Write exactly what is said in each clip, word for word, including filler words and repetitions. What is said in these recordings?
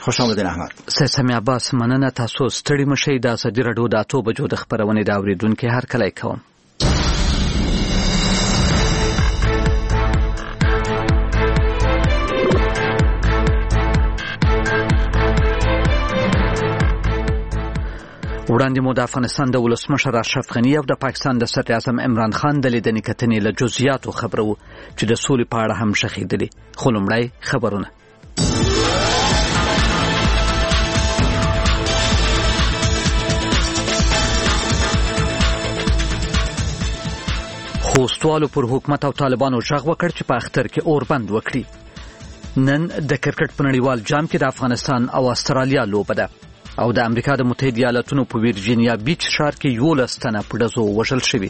خوش آمدین احمد. سید سمیع عباس، مننه. تاسو ستړي مشئ. د ازادي راډیو د اتو بجو د خبرونې د اورېدونکو هر کله کوم. وړاندې مو د افغانستان د ولسمشر اشرف غني او د پاکستان د صدر اعظم عمران خان د لیدنې کتنې له جزئیاتو خبرو چې د سولې په اړه هم شخیدلې. خو لومړی خبرونه. خوستوالو پر حکومت او طالبانو ژغ وکړ چې په اختر کې اور بند وکړي. نن د کرکټ په نړیوال جام کې د افغانستان او استرالیا لوبه ده او د امریکا د متحده ایالاتونو په ویرجینیا بیچ ښار کې یولس تنه په ډزو وژل شوي.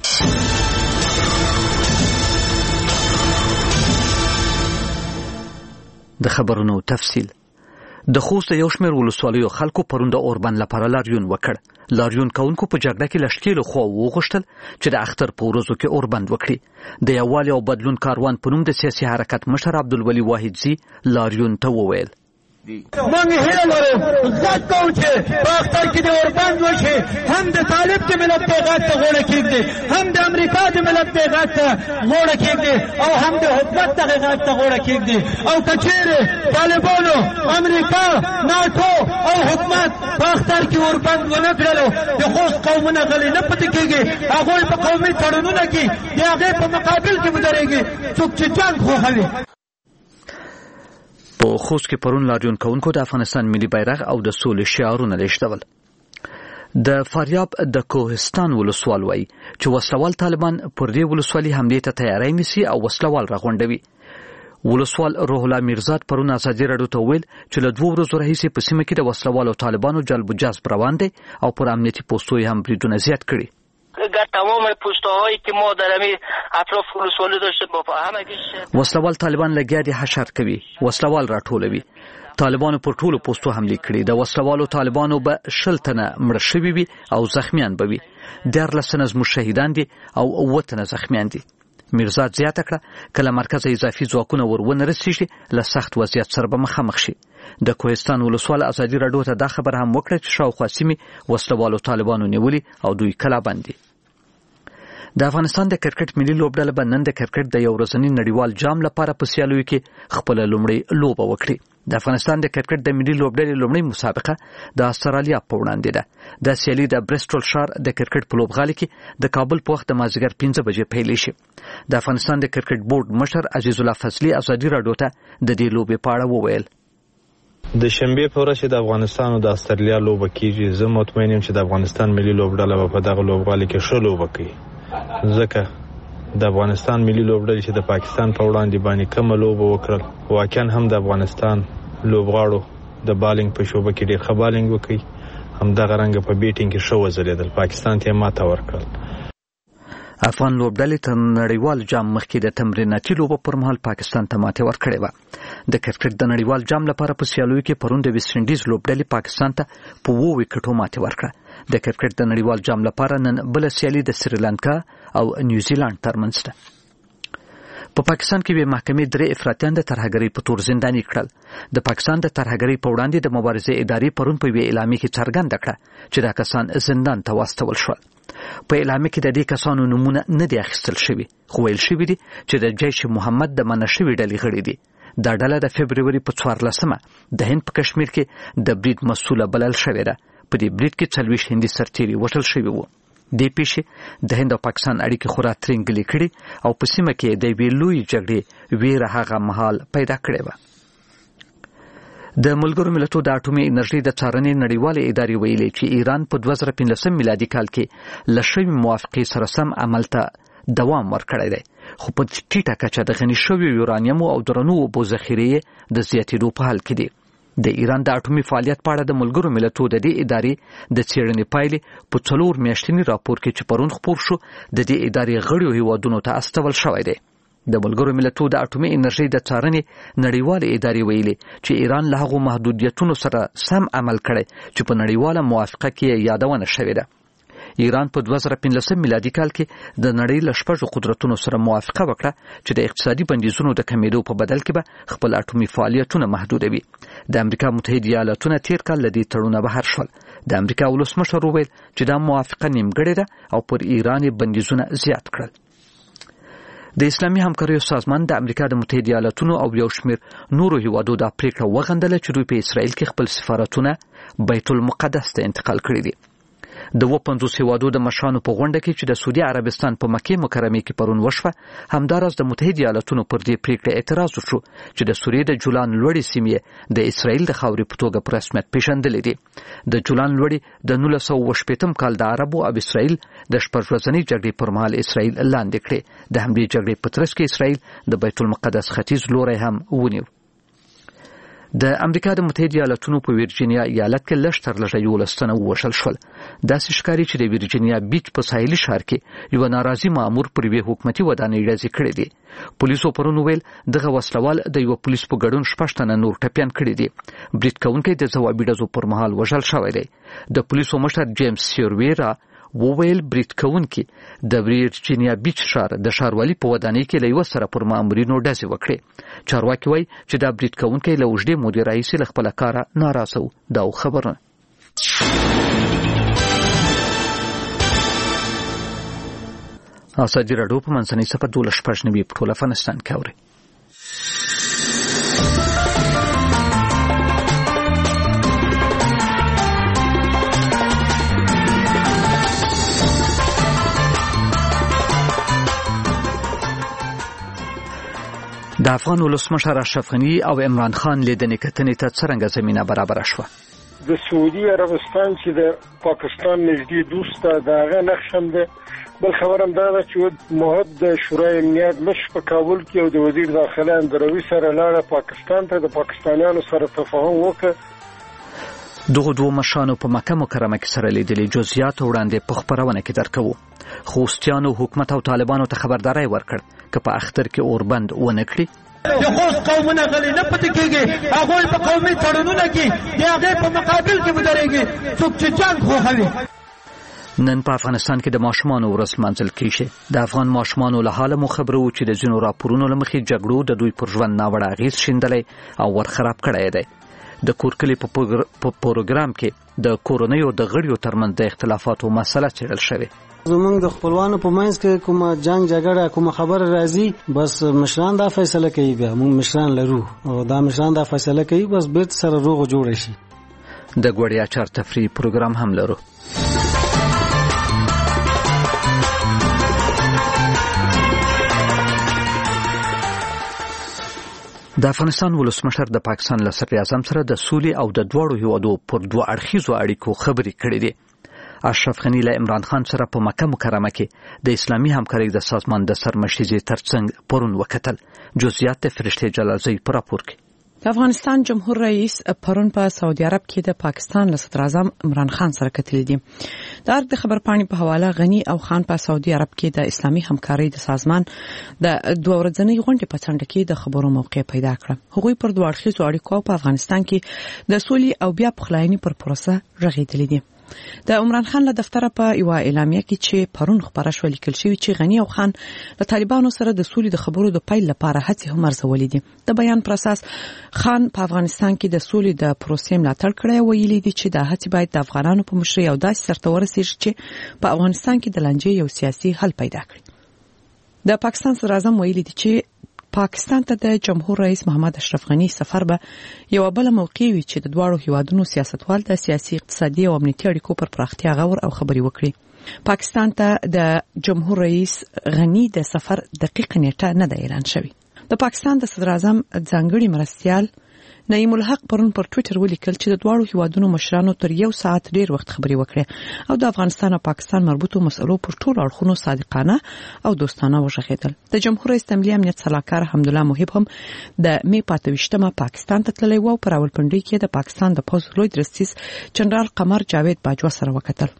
د خبرونو تفصیل. د خوست یو شمېر ولسوالیو خلکو پرون د اوربند لپاره لاریون وکړ. لاریون کوونکو په جګړه کې له ښکېلو خوا وغوښتل چې د اختر په ورځو کې اوربند وکړي. د یووالي او بدلون کاروان په نوم د سیاسي حرکت مشر عبدالولي واحدزي لاریون ته وویل: من هیله لرم غږ کوم چې په اختر کې د اوربند وشي، هم د طالب د ملت د غږ ته غوړه کېږدي، هم د امریکا د ملت د غږ ته غوړه کېږدي او هم د حکومت د غږ ته غوړه کېږدي. او که چیرې طالبانو، امریکا، ناټو او حکومت په اختر کې اوربند ونه کړلو، د خوست قومونه غلي نه پاتې کېږي. هغوی په قومي تړونونه کې د هغې په مقابل کې ودرېږي څوک چې جنګ خوښوي. په خوست کې پرون لاریون کوونکو د افغانستان ملي بیرغ او د سولې شعارونه لېږدول. د فاریاب د کوهستان ولسوال وایي چې وسلوال طالبان پر دې ولسوالي حملې ته تیاری نیسي او وسلوال راغونډوي. ولسوال روح الله میرزاد پرون ازادي راډیو ته وویل چې له دوه ورځو راهیسې په سیمه کې د وسلوالو طالبانو جلب و جذب روان دی او پر امنیتي پوستو هم بریدونه زیات کړي. اگر تمام پوستهایی که ما در همین اطراف ولسوالی داشتیم با همه وسلوال طالبان لګیا دي حشر کوي، وسلوال راټولوي. طالبانو پر ټولو پوستو حملې کړي. د وسلوالو طالبانو به شل تنه مړه شوي وي او زخمیان به وي. دیارلس تنه زموږ شهیدان دي او اووه تنه زخمیان دي. میرزاد زیاته کړه کله مرکز اضافي ځواکونه ور ونه رسیږي له سخت وضعیت سره به مخامخ شي. د کوهستان ولسوال ازادي راډیو ته دا خبر هم وکړه چې شاوخوا سیمې وسلوالو طالبانو نیولي او دوی کلا بندي. د افغانستان د کرکټ ملي لوبډله به نن د کرکټ د یو ورځني نړیوال جام لپاره په سیالیو کې خپل لومړی لوبه وکړي. د افغانستان د کرکټ د ملي لوبډلې لومړی مسابقه د استرالیا په وړاندې ده. د سیالي د برسټول ښار د کرکټ په لوبغالي کې د کابل په وخت د مازدیګر پنځه بجې پیل شي. د افغانستان د کرکټ بورډ مشر عزیز الله فضلي ازادي راډیو ته د دې لوبې په اړه وویل: د شنبه په ورځ د افغانستان او د استرالیا لوبه کیږي. زه مطمئن یم چې د افغانستان ملي لوبډله په دغه لوبغالي کې ښه لوبه کوي، ځکه د افغانستان ملي لوبډلې چې د پاکستان په وړاندې باندې کومه لوبه وکړل، واقعا هم د افغانستان لوبغاړو د بالینګ په شوبه کې ډېر ښه بالینګ وکړي، همدغه رنګه په بیټینګ کې ښه وځلېدل، پاکستان ته یې ماته ورکړل. افغان لوبډلې تر نړیوال جام مخکې د تمریناتي لوبو پر مهال پاکستان ته ماتې ورکړې وه. د کرکټ د نړیوال جام لپاره په سیالیو کې پرون د ویسټ انډیز لوبډلې پاکستان ته په اووه ویکټو ماتې ورکړه. د کرکټ د نړیوال جام لپاره نن بله سیالي د سریلانکا او نیوزیلند ترمنځ ده. په پاکستان کې به محکمې درې افراطیان د ترهګرۍ په تور زنداني کړل. د پاکستان د ترهګرۍ په وړاندې د مبارزې ادارې پرون په یوې اعلامیه کې څرګنده کړه چې دا کسان زندان ته واستول شول. په اعلامیه کې د دې کسانو نومونه نه دي اخیستل شوي، خو ویل شوي دي چې د جیش محمد د منع شوي ډلې غړي دي. دا ډله د فبروري په څوارلسمه د هند په کشمیر کې د برید مسووله بلل شوې ده. په دې برید کې څلوېښت هندي سرتیري وژل شوي وو. دې پیښې د هند او پاکستان اړیکې خورا ترنګلې کړي او په سیمه کې د یوې لویې جګړې ویره هغه مهال پیدا کړې وه. د ملګرو ملتونو د اټومي انرژۍ د څارنې نړیوالې ادارې ویلي چې ایران په دوه زره پنځلسم میلادي کال کې له شوې موافقې سره سم عمل ته دوام ورکړی دی، خو په ټیټه کچه د غني شویو یورانیمو او درنو اوبو ذخیرې د زیاتېدو په حال کې دي. د ایران د اټومي فعالیت په اړه د ملګرو ملتونو د دې ادارې د څېړنې پایلې په څلور میاشتني راپور کې چې پرون خپور شو د دې ادارې غړیو هیوادونو ته استول شوی دی. د ملګرو ملتونو د اټومي انرژۍ د څارنې نړیوالې ادارې ویلي چې ایران له هغو محدودیتونو سره سم عمل کړی چې په نړیواله موافقه کې یادونه شوې ده. ایران په دوه زره پنځلسم میلادي کال کې د نړۍ له شپږو قدرتونو سره موافقه وکړه چې د اقتصادي بندیزونو د کمیدو په بدل کې به خپل اټومي فعالیتونه محدودوي. د امریکا متحده ایالاتونه تیر کال له دې تړونه بهر شول. د امریکا ولسمشر وویل چې دا موافقه نیمګړې ده او پر ایران بندیزونه زیات کړل. د اسلامي همکاریو سازمان د امریکا د متحده ایالاتونو او یو شمېر نورو هیوادو دا پریکړه وغندله چې دوی په اسرائیل کې خپل سفارتونه بیت المقدس ته انتقال کړي دي. د و پنځوس هیوادو د مشرانو په غونډه کې چې د سعودي عربستان په مکې مکرمه کې پرون وشوه، همداراز د متحده ایالاتونو پر دې پریکړه اعتراض وشو چې د سوریې د جولان لوړې سیمې د اسرائیل د خاورې په توګه په رسمیت پیژندلې دي. د جولان لوړې د نولس سوه شپږم کال د عربو او اسرائیل د شپږ ورځنۍ جګړې پر مهال اسرائیل لاندې کړې. د همدې جګړې په ترڅ کې اسرائیل د بیت المقدس ختیځ لوری هم ونیو. د امریکا د متحده ایالاتونو په ویرجینیا ایالت کې لږ تر لږه یولس تنه ووژل شول. داسې ښکاري چې د ویرجینیا بیچ په ساحلي ښار کې یو ناراضي مامور پر یوې حکومتي ودانۍ ډزې کړې دي. پولیسو پرون ویل دغه وسلوال د یو پولیس په ګډون شپږ تنه نور ټپیان کړي دي. برید کوونکی د ځوابي ډزو پر مهال وژل شوی دی. د پولیسو مشر جیمز سیرویرا وویل برید کوونکي د ویرجینیا بیچ ښار د ښاروالي په ودانۍ کې له یوه سره پر مامورینو ډزې وکړې. چارواکي وایي چې دا برید کوونکی له اوږدې مودې راهیسې له خپله کاره ناراضه و. دا خبرونه ازادي راډیو په منځنۍ صفحه دولس شپږ نوي په ټول افغانستان کې اوري. د افغان ولسمشر اشرف غني او عمران خان لیدنې کتنې ته څرنګه زمینه برابره شوه؟ د سعودي عربستان چې د پاکستان نږدې دوست ده د هغه نقش هم ده. بل خبر هم دا ده چې موحد د شورای امنیت مشر په کابل کې او د وزیر داخله اندروي سره لاړه پاکستان ته د پاکستانیانو سره تفاهم وکړ. دغه دوه مشرانو په مکه مکرمه کې سره لیدلي. جزئیات وړاندې په خبرونه کې درکوو. خوستیانو حکومت او طالبانو ته خبرداری ورکړ که په اختر کې اوربند ونه کړي. د خوست قومونه غلي نه پاتې کېږي، هغوی په قومي تړونونه کې د هغې په مقابل کې ودرېږي څوک چې جنګ خوښوي. نن په افغانستان کې د ماشومانو ورځ لمانځل کیږي. د افغان ماشومانو له حاله مو خبرو چې د ځینو راپورونو له مخې جګړو د دوی پر ژوند ناوړه اغېز شیندلی او ورخراب کړی دی. د کورکلي په پروګرام کې د کورنیو د غړیو ترمنځ د اختلافاتو مسله څېړل شوې. زمونږ د خپلوانو په منځ کې کومه جنگ جګړه کومه خبره راځي بس مشران دا فیصله کوي. بیا موږ مشران لرو او دا مشران دا فیصله کوي بس بیرته سره روغ جوړ شي. د ګوړیا چار تفریح پروګرام هم لرو. د افغانستان ولسمشر د پاکستان له صدر اعظم سره د سولې او د دواړو هیوادو پر دوه اړخیزو اړیکو خبرې کړې دي. اشرف غني له عمران خان سره په مکه مکرمه کې د اسلامي همکارۍ د سازمان د سرمشیزې ترڅنګ پرون وکتل. جزئیات د فرشته جلالزی پر راپور کې. د افغانستان جمهور رئیس پرون په سعودي عرب کې د پاکستان له صدر اعظم عمران خان سره کتلې دي. د ارګ د خبرپاڼې په حواله غني او خان په سعودي عرب کې د اسلامي همکارۍ د سازمان د دوه ورځنۍ غونډې په څنډه کې د خبرو موقع پیدا کړ. هغوی پر دوه اړخیزو اړیکو په افغانستان کې د سولې او بیا پخلاینې پر پروسه رغېدلې دي. د عمران خان له دفتره په یو اعلامیه کې چې پرون خبره شو لیکل شوی چې غني او خان له طالبانو سره د سولې د خبرو د پیل لپاره هڅې هم ارزولې دي. د بیان پر اساس خان په افغانستان کې د سولې د پروسې ملاتړ کړی، ویلي دي چې د هڅې باید د افغانانو په مشرۍ او داسې سرته ورسیږي چې په افغانستان کې د لانجې یو سیاسي حل پیدا کړي. د پاکستان صدر اعظم ویلي دي چې پاکستان ته د جمهور رئیس محمد اشرف غني سفر به یو بل موقع وي چې د دواړو هیوادونو سیاستوال د سیاسي اقتصادي او امنیتي اړیکو پر پراختیا غور او خبري وکړي. پاکستان ته د جمهور رئیس غني د سفر دقیق نیټه نه ده اعلان شوی. د پاکستان د صدر اعظم ځانګړي مرستیال نعیم الحق پرون پر ټوئیټر ولیکل چې د دواړو هیوادونو مشرانو تر یو ساعت ډیر وخت خبري وکړې او د افغانستان او پاکستان مربوطو مسلو پر ټولو اړخونو صادقانه او دوستانه وغږېدل. د جمهور رئیس د ملي امنیت سلاکار حمدالله محب هم د می په اته ویشتمه پاکستان ته تللی و او په راولپنډۍ کې د پاکستان د پوځ لوی درستیز جنرال قمر جاوید باجوا سره وکتل.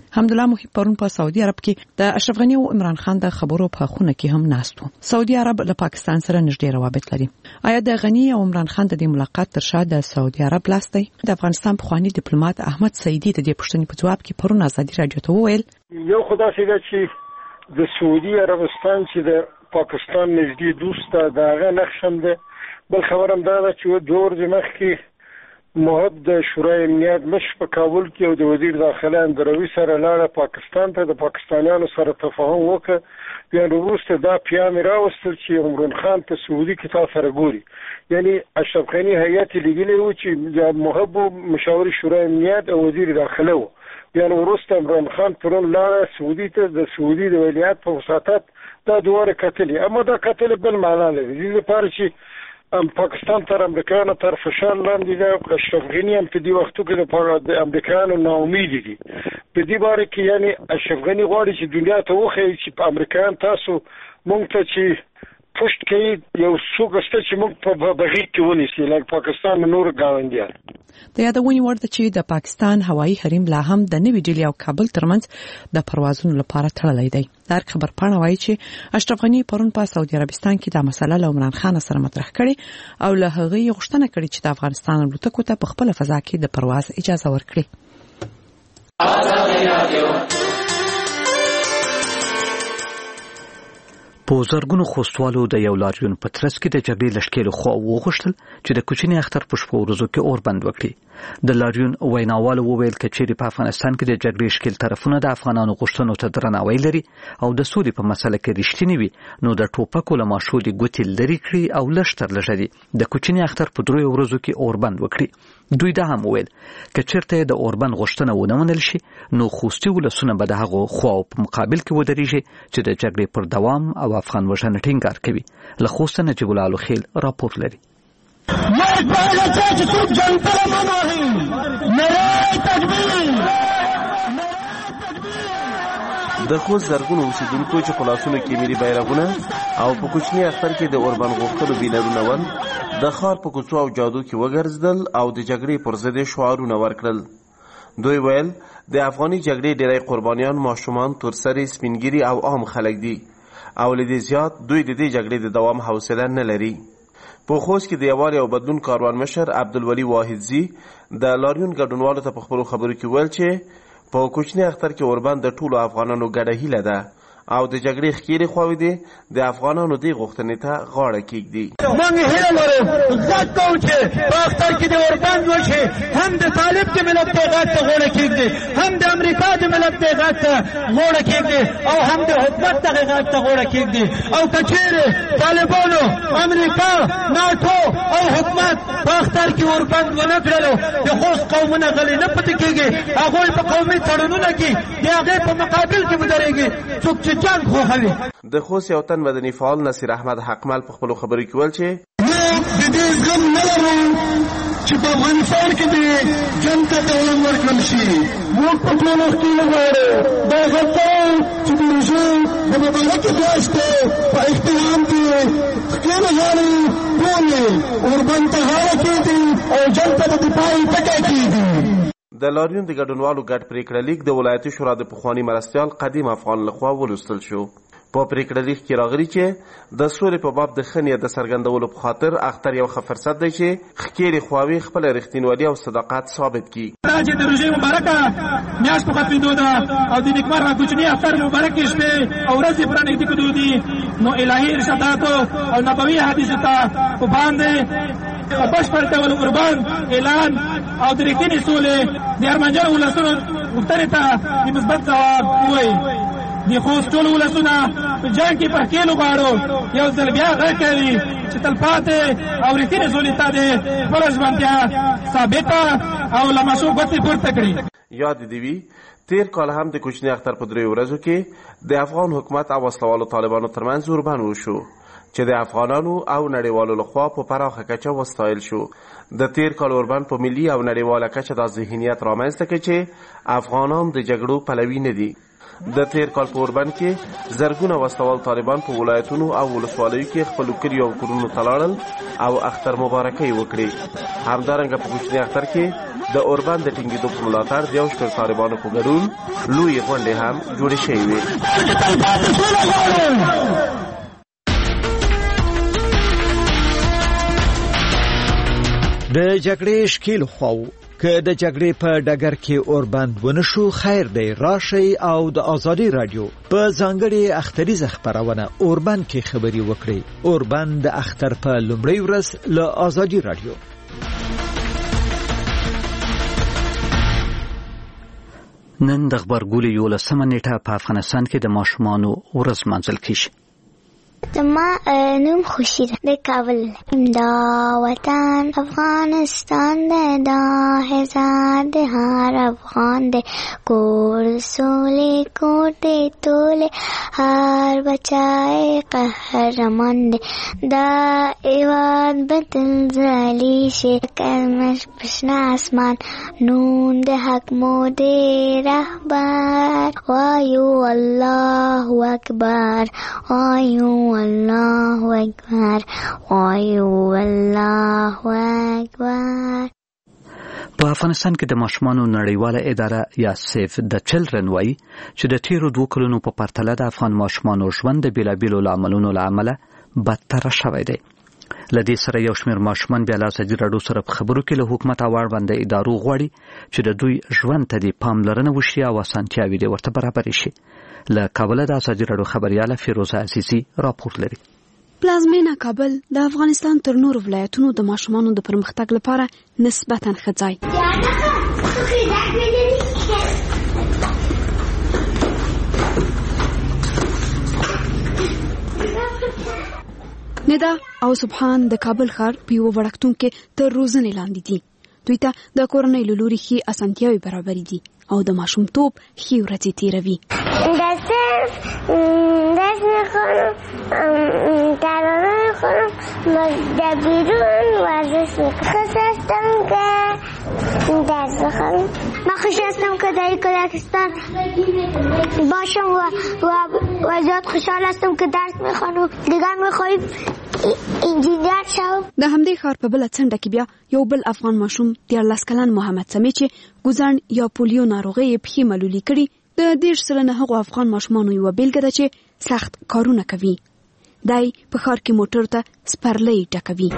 حمدالله محب پرون په سعودي عرب کې د اشرف غنی او عمران خان د خبرو په خونه کې هم ناست وو. سعودي عرب له پاکستان سره نږدې روابط لري. آیا د غنی او عمران خان د دې ملاقات تر شا د سعودي عرب لاس دی؟ د افغانستان پخوانی ډیپلوماټ احمد سعیدي د دې پوښتنې په جواب کې پرون ازادي راډیو ته وویل یو خدای څنګه چې د سعودي عربستان چې د پاکستان نږدې دوست ده دغه نقشم ده. بل خبرم دا ده چې دوه ورځې مخکې موحد د شورای امنیت مشر په کابل کې او د وزیر داخله اندروي سره لاړه پاکستان ته د پاکستانیانو سره تفاهم وکړ. بیا وروسته دا پیغام راوستل چې عمران خان ته سعودي کې تاسو سره ګوري. یعنی اشرف غنی هیئت لګیلی و چې موحد مشاور شورای امنیت او وزیر داخله و. بیا وروسته عمران خان پرون لاړه سعودي ته د سعودي د ولیعت په وساطت دا دواره کتلې. اما دا کتلې بل معنا لري. دې لپاره چې ام پاکستان تر امریکایانو تر فشار لاندې ده. اشرف غنی هم په دې وختو کې د امریکایانو ناامید دي. په دې باره کې یعنی اشرف غنی غواړي چې دنیا ته وښیي چې په امریکایان تاسو مونږ ته چې پشت کوي یو څوک شته چې موږ په بغیر کې ونیسي لکه پاکستان نور ګاونډیان. د یادونې وړ ده چې د پاکستان هوایي حریم لا هم د نوي ډیلي او کابل ترمنځ د پروازونو لپاره تړلی دی. دا خبر پاڼه وایي چې اشرف غنی پرون په سعودي عربستان کې د مسله له عمران خان سره مطرح کړي او له هغه یې غوښتنه کړې چې د افغانستان الوتکو ته په خپل فضا کې د پرواز اجازه ورکړي. په زرګونو خوستوالو د یو لاریون په ترڅ کې د جګړې لشکرو خو وغوښتل چې د کوچني اختر په شپو ورځو کې اور بند وکړي. د لاریون ویناوالو وویل چې په افغانستان کې د جګړې شکل طرفونه د افغانانو غوښتنو ته درناوی لري او د سولې په مسله کې رښتینی وي نو د ټوپکو له ماشولې ګوتې لري کړي او لشتر لږه دي د کوچني اختر په درو ورځو کې اور بند وکړي. دوی دا هم وویل چې چیرته د اوربند غوښتنه ونه منل شي نو خوستي ولسونه به د هغو خواو په مقابل کې ودرېږي چې د جګړې پر دوام او افغان وژنه ټینګار کوي. له خوست نجیب الله الخیل راپور لري. د خوست زرګونو اوسیدونکو چې په لاسونو کې ملي بیرغونه او په کوچني اختر کې د اوربند غوښتلو بینرونه ول د ښار په کوڅو او جادو کې وګرځېدل او د جګړې پر ضد شعارونه ورکړل. دوی ویل د افغاني جګړې ډېری قربانیان ماشومان، تورسرې، سپینګیري او عام خلک دي او له دې زیات دوی د دې جګړې د دوام حوصله نه لري. په خوست کې د یووالي او بدلون کاروان مشر عبدالولي واحدزي د لاریون ګډونوالو ته په خپلو خبرو کې ویل چې په کوچني اختر کې اوربند د ټولو افغانانو ګډه هیله ده او د جګړې ښکېلې خواوې دي د افغانانو دې غوښتنې ته غاړه کېږدي. موږ هیله لرو غږ کوو چې په اختر کې د اوربند وشي، هم د طالب د ملت دې غږ ته غاړه کېږدي، هم د امریکا د ملت دې غږ ته غاړه کېږدي او هم د حکومت دغه غږ ته غاړه کېږدي. او که چیرې طالبانو، امریکا، ناټو او حکومت په اختر کې اوربند ونه کړلو د خوست قومونه غلي نه پاتې کېږي، هغوی په قومي تړونونه کې د هغې په مقابل کې ودرېږي. څوک چې جنګ خوښوي. د خوست یو تن مدني فعال نصیر احمد حقمل په خپلو خبرو کې ویل چې موږ د دې زغم نه لرو چې په افغانستان کې د جنګ ته دوام ورکړل شي. موږ په ټولو کې غواړو دا غلطۍ چې د رژیم د مبارکې میاشتې په احترام کې ښکلې غاړې ټولې اوربند ته غاړه کېږدي او جنګ ته د دفاعي ټکی کېږدي. د لاریون د ګډونوالو ګډ پریکړه لیک د ولایتي شورا د پخواني مرستیال قدیم افغان لخوا ولوستل شو. په پریکړه لیک کې راغلي چې د سولې په باب د ښه نیت د څرګندولو په خاطر اختر یو ښه فرصت دی چې ښکېلې خواوې خپله رښتینولي او صداقت ثابت کړي. دا چې د روژې مبارکه میاشت په ختمېدو ده او د نیکمرغه کوچني اختر مبارکې شپې او ورځې پوره نږدې کېدو دي، نو الهي ارشاداتو او نبوي حدیثو ته په باندې په بشپړ ډول اوربند اعلان او د رښتینې سولې د ارمنجان ولسونو غوښتنې ته د مثبت ځواب ووایي. د خوست ټول ولسونه په جنګ کې په ښکېلو غاړو یو ځل بیا غږ کوي چې تلپاتې او رښتینې سولې ته د خپله ژمنتیا ثابته او له مشو ګوتې پورته کړي. یاد دې وي تیر کال هم د کوچني اختر په دریو ورځو کې د افغان حکومت او وسلوالو طالبانو ترمنځ اوربند وشو چې د افغانانو او نړیوالو لخوا په پراخه کچه وستایل شو. د تیر کال اوربند په ملي او نړیواله کچه دا ذهنیت رامنځته کړ چې افغانان د جګړو پلوي نه دي. د تیر کال په اوربند کې زرګونه وسلوال طالبان په ولایتونو او ولسوالیو کې خپلو کلیو او کورونو ته لاړل او اختر مبارکۍ وکړې. همدارنګه په کوچني اختر کې د اوربان د ټینګېدو په ملاتړ د یو شمېر طالبانو په ګډون لویې غونډې هم جوړې شوې وې. د جګړې شکیل خواو که د جګړې په ډګر کې اوربند ونشو خیر دی راشي او د آزادي رادیو په ځانګړي اختریزه خبرونه اوربند کې خبري وکړي. اوربند د اختر په لومړۍ ورځ له آزادي رادیو. نن د غبرګولي یولسمه نیټه په افغانستان کې د ماشومانو ورځ منځل کیږي. زما نوم خوشی ده د کابل دا وطن افغانستان ده دا هزار ده هر افغان ده کور سولی کور ده توله هر بچای قهرمان ده دا ایوان بطل زلی شه کلمش پشن اسمان نون ده حق موده رهبر وایو الله اکبر وایو الله اکبر وایو الله اکبر. په افغانستان کې د ماشومانو نړیواله اداره یا سیف د چلډرن وایي چې د تیرو دوه کلونو په پرتله د افغان ماشومانو ژوند د بیلابیلو لاملونو له امله بدتر شوی دی. له دې سره یو شمېر ماشومان بیا له ازادي راډیو سره په خبرو کې له حکومت او اړونده ادارو غواړي چې د دوی ژوند ته دې پاملرنه وشي او اسانتیاوې دې ورته برابرې شي. له کابل د ازادي راډیو خبرياله فیروزه عزیزي راپور لري. پلازمینه کابل د افغانستان تر نورو ولایتونو د ماشومانو د پرمختګ لپاره نسبتاً ښه ځای. ندا او سبحان د کابل ښار په یو وړکتون کې تر روزنې لاندې دي. دوی ته د کورنۍ له لوري ښې اسانتیاوې برابرې دي او د ماشومتوب ښې ورځې تېروي. درس میخونم ترانه میخونم در بیرون ورزش میکنم. خوش هستم که درس بخونم. من خوش هستم که در کلاکستان باشم و, و, و زیاد خوشحال هستم که درس میخونم. دیگر میخوایم انجینیر شم. د همدې ښار په بله څنډه کې بیا یو بل افغان ماشوم دیارلس کلن محمد سمیع چې ګوزڼ یا پولیو ناروغۍ یې پښې ملولي کړي د دېرش سلنه هغو افغان ماشومانو یوه بیلګه ده چې سخت کارونه کوي. دی په ښار کې موټر ته سپرلۍ ټکوي.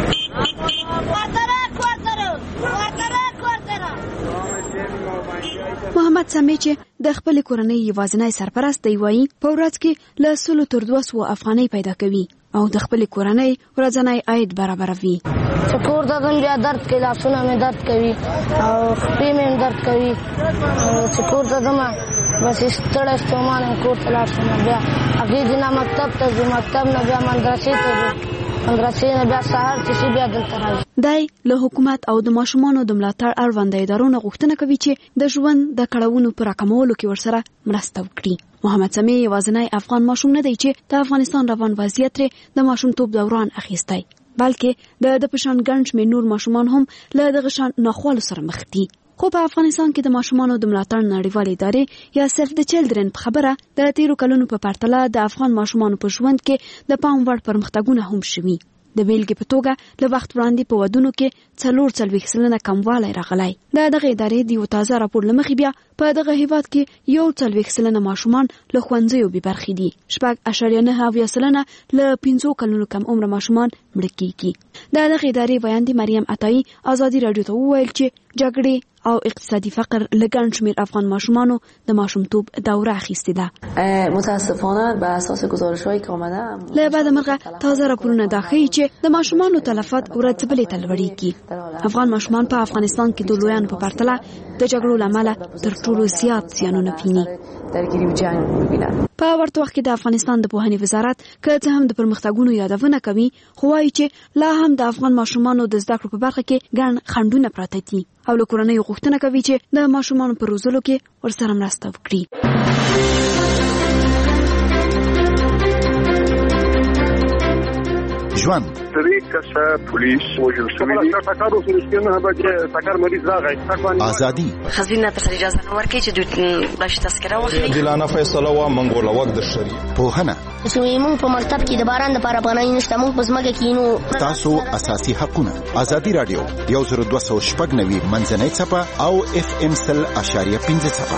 محمد سمیع چې د خپلې کورنۍ یوازینی سرپرست دی وایي په ورځ کې له سلو تر دوه سوه افغانۍ پیدا کوي او د خپلې کورنۍ ورځنی عاید برابروي. چې کور ته ځم بیا درد کوي، لاسونه مې درد کوي او خپې مې درد کوي. چې کور ته ځم بس ستړی ستومانه کور ته لاړ شم. بیا هغې دي نه مکتب ته ځو، مکتب نه بیا مدرسې ته ځو، مدرسې نه بیا سهار چې شي بیا دلته راځي. دی له حکومت او د ماشومانو د ملاتړ اړونده ادارو نه غوښتنه کوي چې د ژوند د کړاوونو په راکمولو کې ورسره مرسته وکړي. محمد سمیع یوازینی افغان ماشوم نه دی چې د افغانستان روان وضعیت ترې د ماشومتوب دوران اخیستی، بلکې د د پشان ګڼ شمېر نور ماشومان هم له دغه شان ناخوالو سره مخ دي. خو په افغانستان کې د ماشومانو د ملاتړ نړیوالې ادارې یا سیف د چلډرن په خبره د تیرو کلونو په پرتله د افغان ماشومانو په ژوند کې د پام وړ پرمختګونه هم شوي. د بیلګې په توګه له وخت وړاندې په ودونو کې څلور څلوېښت سلنه کموالی راغلی. د دغه ادارې د یو تازه راپور له مخې بیا په دغه هیواد کې یو څلوېښت سلنه ماشومان له ښوونځیو بې برخې دي. شپږ اعشاریه نهه اویا سلنه له پنځو کلونو کم عمره ماشومان مړه کېږي. د دغه ادارې ویاندې مریم عطایي ازادي راډیو ته وویل چې جګړې او اقتصادي فقر له ګڼ شمېر افغان ماشومانو د ماشومتوب دوره اخیستې ده. متاسفانه بر اساس گزارش‌هایی که آمده له بعد مرغه تازه راپورونه دا ښیي چې د ماشومانو تلفات ورځ بلې ته لوړېږي. افغان ماشومان په افغانستان کې د لویانو په پرتله د جګړو له امله تر ټولو زیات زیانونه ویني. په ورته وخت کې د افغانستان د پوهنې وزارت که څه هم د پرمختګونو یادونه کوي، خو وایي چې لا هم د افغان ماشومانو د زده کړو په برخه کې ګڼ خنډونه پراته دي او له کورنیو غوښتنه کوي چې د ماشومانو په روزلو کې ورسره مرسته وکړي. ژوند درې کسه پولیس وژل شوي دي. ټکر وسو نه به چې ټکر مریض راغی. ازادي خزینه ته اجازه نه ورکړي چې دوی بلش تذکره واخلي. دلانه فیصله وا منګول وخت د شری پوهنه چې موږ په مکتب کې د باران لپاره پناه نشته، موږ په ځمکه کې نو. تاسو اساسي حقونه ازادي رادیو یو زر دوه سوه شپږ نوي منځنۍ څپه او اف ام سل اشاریه پنځه څپه.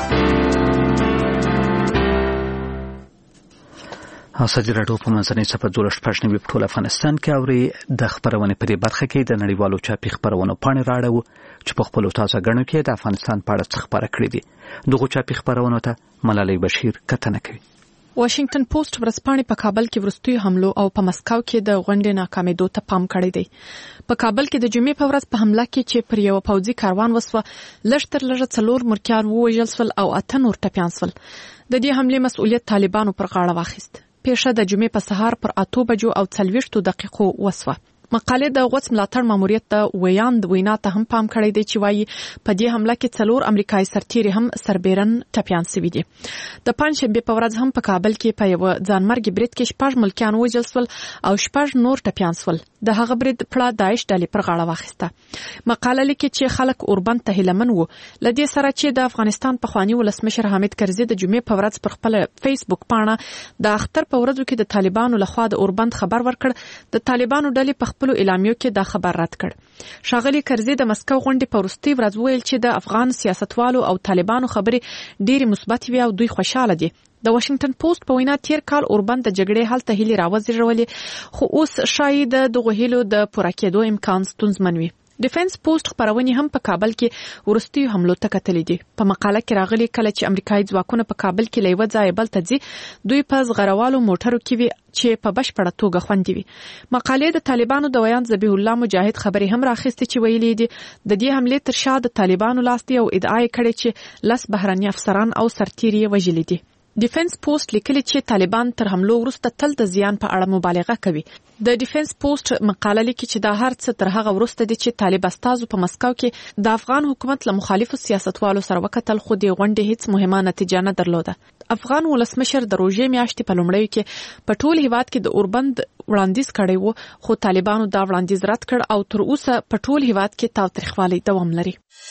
اساسي رادیو په منځنۍ څپه دولس شپږ نوي په ټول افغانستان کې اوري. د خبرونې په دې برخه کې د نړیوالو چاپي خبرونو پاڼې راړو چې په خپل تازه غنو کې د افغانستان په اړه څه خبره کړې دي. دغه چاپي خبرونو ته ملالۍ بشیر کتنه کوي. واشنگټن پوسټ ورځپاڼې په کابل کې ورستوي حملو او په مسکو کې د غونډې ناکامېدو ته پام کړی دی. په کابل کې د جمعې په ورځ په حمله کې چې پر یو پوځي کاروان وسوه، لږ تر لږه څلور مرکیان ووژل شول او اته نور ټپیان شول. د دې حملې مسؤلیت طالبانو پر غاړه واخیست. پیښه د جمعې په سهار پر اته بجو او څلوېښتو دقیقو وسوه. مقاله د غوڅ ملاتړ ماموریت د ویاند وینا ته هم پام کړی دی چې وایي په دې حمله کې څلور امریکایي سرتیري هم سربېرن ټپیان شوي دي. د پنځشنبې په ورځ هم په کابل کې په یو ځانمرګي برید کې شپږ ملکیان وژل شول او شپږ نور ټپیان شول. د هغه برید پړه داعش ډلې پر غاړه واخیسته. مقاله لیکي چې خلک اوربند ته هیلمن وو. لدې سره چې د افغانستان پخوانی ولسمشر حامد کرزي د جمعې په ورځ پر خپل فیسبوک پاڼه د اختر په ورځو کې د طالبانو لخوا د اوربند خبر ورکړ، د طالبانو ډلې په خپل اعلامیو کې دا خبر رد کړ. ښاغلي کرزي د مسکو غونډې په وروستي ورځ ویل چې د افغان سیاستوالو او طالبانو خبرې ډېرې مثبت وي او دوی خوشاله دي. د واشنگټن پوسټ په وینا تیر کال اوربند د جګړې حل ته هیلې راوزیږولې، خو اوس شاید دغه هیلو د پوره کېدو امکان ستونزمن وي. ډیفنس پوسټ خبرونه هم په کابل کې ورستي حملو ته کتلې دي. په مقاله کې راغلي کله چې امریکایي ځواکونه په کابل کې لیوه ځای بل ته ځي، دوی په زغروالو موټرو کې وي چې په بشپړه توګه خوندي وي. مقالې د طالبانو د ویاند ذبیح الله مجاهد خبرې هم راخېستې چې ویلي دي د دې حملې تر شا د طالبانو لاس دی او ادعا یې کړې چې لس بهرني افسران او سرتیري وژلي دي. ډیفنس پوسټ لیکلي چې طالبان تر حملو وروسته تل د زیان په اړه مبالغه کوي. د ډیفنس پوسټ مقاله لیکي چې دا هر څه تر هغه وروسته دي چې طالب استازو په مسکو کې د افغان حکومت له مخالفو سیاستوالو سره وکتل، خو د غونډې هیڅ مهمه نتیجه نه درلوده. افغان ولسمشر د روژې میاشتې په لومړیو کې په ټول هیواد کې د اوربند وړاندیز کړی وو، خو طالبانو دا وړاندیز رد کړ او تر اوسه په ټول هیواد کې تاوتریخوالی دوام لري.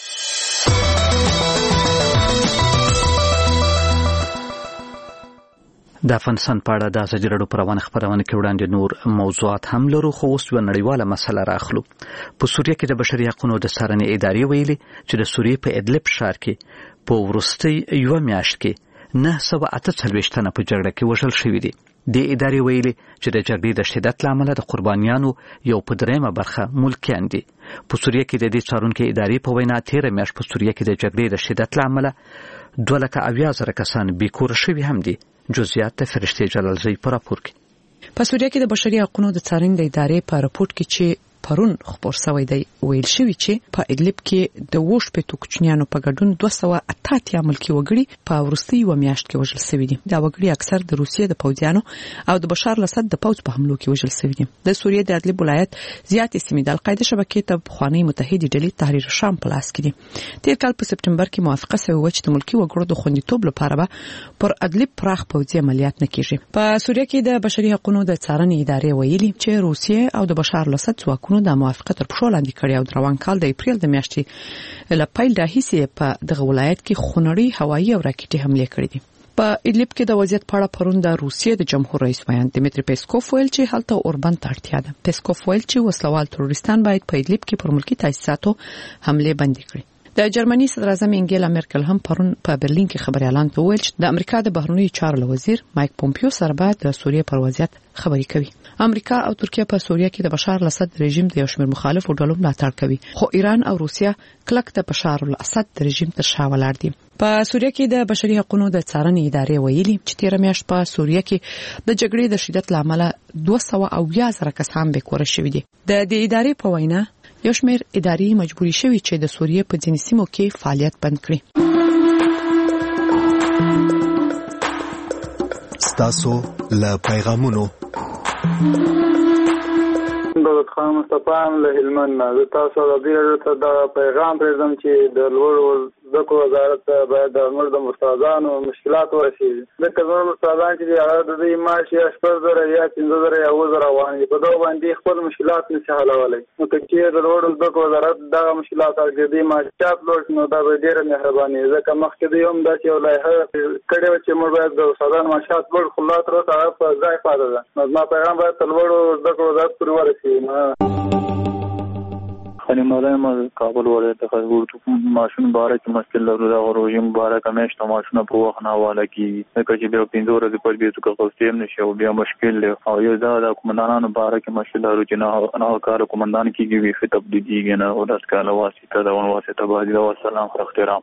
د افغانستان په اړه د ازادي راډیو پر روانه خبرونه کې وړاندې نور موضوعات هم لرو، خو اوس یو نړیواله مسله راخلو. په سوریه کې د بشري حقوقو د څارنې ادارې ویلي چې د سوریې په ادلب ښار کې په وروستي یو میاشت کې نه سوه اته څلوېښت تنه په جګړه کې وژل شوي دي. د ادارې ویلي چې د جګړې د شدت له امله د قربانیانو یو په درېیمه برخه ملکیان دي. په سوریه کې د دې څارونکي ادارې په وینا تېره میاشت په سوریه کې د جګړې د شدت له امله دوه لکه اویا زره کسان بېکوره شوي هم دي. جزئیات د فرشتي جلالزی په راپور کې. په سوریه کې د بشري حقوقو د څارنې د ادارې په راپور کې چې پرون خبر شوی دی ویل شوی چې په ادلب کې د وښ په توکچنیانو په ګډون دوه سوه اته اتیا ملکی وګړي په ورستي و میاشت کې وژل شوی دي. دا وګړي اکثر د روسیې د پوځیانو او د بشار الاسد د پوځ په حملو کې وژل شوی دي. د سوریې د ادلب ولایت زیات سیمې د القاعده شبکې ته بخوانی متحده ډلې تحریر شام په لاس کې دي. تیر کال په سپټمبر کې موافقه شوې و چې د ملکی وګړو د خوندیتوب لپاره به پر ادلب پراخ پوځي عملیات نه کیږي. په سوریه کې د بشري حقوقو د څارنې ادارې ویلي چې روسیې او د بشار الاسد ځواکونو د موافقه تر پښو لاندې کړی او د روان کال د اپریل د میاشتې له پیل راهیسې په دغه ولایت کې خونړۍ هوایي او راکټي حملې کړې دي. په ادلب کې د وضعیت په اړه پرون د روسیې د جمهور رئیس ویان دیمیتری پیسکوف ویل چې هلته اوربند ته اړتیا ده. پیسکوف ویل چې وسلوال تروریستان باید په ادلب کې پر ملکی تاسیساتو حمله بندي کړي. د جرمني صدر اعظم انګیلا مرکل هم پرون په برلین کې خبري اعلان وکړ چې د امریکا د بهرنیو چارو وزیر مایک پومپیو سره به د سوریې پر وضعیت خبري کوي. امریکا او ترکیه په سوریه کې د بشار الاسد رژیم د یو شمېر مخالفو ډلو ملاتړ کوي، خو ایران او روسیا کلک د بشار الاسد رژیم تر شا ولاړ دي. په سوریه کې د بشري حقوقو د څارنې ادارې ویلي چې تیر میاشت په سوریه کې د جګړې د شدت لامل دوه سوه اویا زره کسان بېکوره شوي دي. د دې ادارې په وینا یو شمېر ادارې مجبوري شوي چې د سوریې په ځینې سیمو کې فعالیت بند کړي. ستاسو له پیغامونو دولت خان مصطفی له هلمند نه تاسو د دې ته دا پیغام پرېږدم چې د لوړ زده کړو وزارت ته باید د موږ د استادانو مشکلات ورسېږي. ځکه زموږ استادان چې دي هغه د دوی معاش یا شپږ زره یا پنځه زره یا اووه زره افغانۍ دي. په دغو باندې خپل مشکلات نشي حلولی. نو که چېرې د لوړو زده کړو وزارت دغه مشکلات او د دوی معاشات لوړ شي نو دا به ډېره مهرباني وي. ځکه مخکې دوی هم داسې یو لایحه کړې وه چې موږ باید د استادانو معاشات لوړ کړو. لا تر اوسه هغه په ځای پاتې ده. نو زما پیغام باید تر لوړو زده کړو وزارت پورې ورسېږي. خاني مولانا ما کابل ولایت څخه ورته ماشوم باره کې مشکل لرو. دا روزي مبارک میاشت ماشوم په وخت نه حواله کیږي. ځکه چې بیا پنځه ورځې پر بیرته کوستیم نشي او بیا مشکل له او یو دا د کومندانانو باره کې مشکل لرو چې نه نه کار کومندان کیږي وی فت تبدیلیږي نه او د کاله واسطه دا ون واسطه باندې او سلام احترام.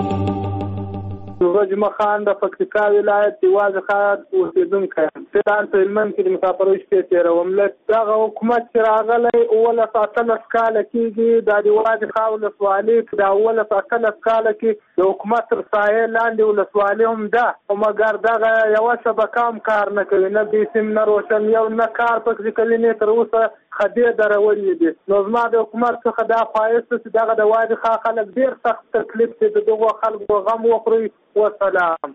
رجمه خان د پکتیکا ولایت دیوازه خان اوسیدونکی ستان په هلمند کې د مسافرو شپې تېروم. دغه حکومت چې راغلی اوولس اتلس کاله کېږي. دا دیوازه خان ولسوالي د اوولس اتلس کاله کې د حکومت تر سایې لاندې ولسوالي هم ده، خو مګر دغه یوه شبکه هم کار نه کوي، نه بیسیم نه روشن یو نه کار پکې کوي، نه تر اوسه خدې درولې دي. نو زما د حکومت څخه دا خواهش ده چې دغه د وادي خان خلک ډېر سخت تکلیف دي، د دغو خلکو غم وخوري. وسلام.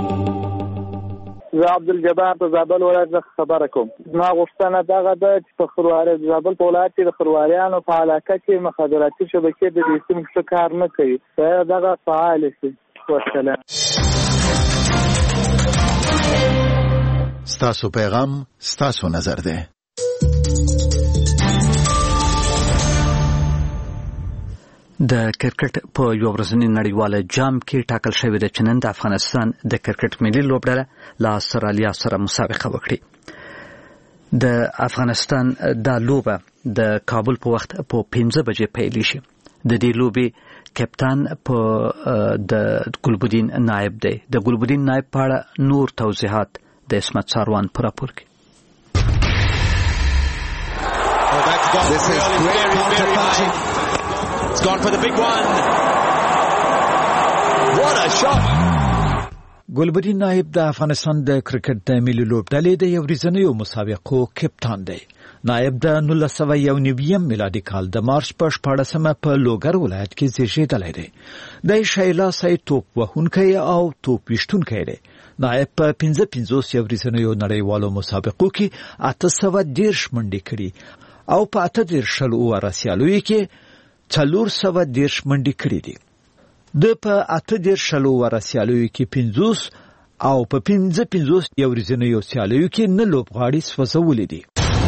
زه عبدالجبار د زابل ولایت څخه خبره کوم. زما غوښتنه دغه ده چې په خرواري د زابل په ولایت کې د خرواريانو په علاقه کې مخابراتي شبکې د دې سیمې څخه کار نه کوي، باید دغه فعال شي. وسلام. ستاسو پیغام ستاسو نظر ده. د کرکټ په یو ورځني نړیواله جام کې ټاکل شوې ده چې نن د افغانستان د کرکټ ملي لوبډله له استرالیا سره مسابقه وکړي. د افغانستان دا لوبه د کابل په وخت په پنځه بجې پیل شي. د دې لوبې کپتان په د ګلبدین نائب دی. د ګلبدین نائب په اړه نور توضیحات د اسمت ساروان پر راپور کې. It's gone for the big one. What a shot. ګلبدین نائب د افغانستان د کرکټ د ملي لوبډلې د یو ورځنیو مسابقو کپتان دی. نائب د نولس سوه یو نوي میلادي کال د مارچ په شپاړسمه په لوګر ولایت کې زیږېدلی دی. د شایلاسي توپ وهونکی او توپ ویشتونکی دی. نائب په پنځه پنځوس یو ورځنیو نړیوالو مسابقو کې اته سوه دېرش منډې کړي او په اته دېرش شل اووه سیالیو کې څلور سوه دېرش منډې کړي دي. د په اته دېرش شل اووه سیالیو کې پنځوس او په پنځه پنځوس یو ورځنیو سیالیو کې نه لوبغاړي سوځولي دي.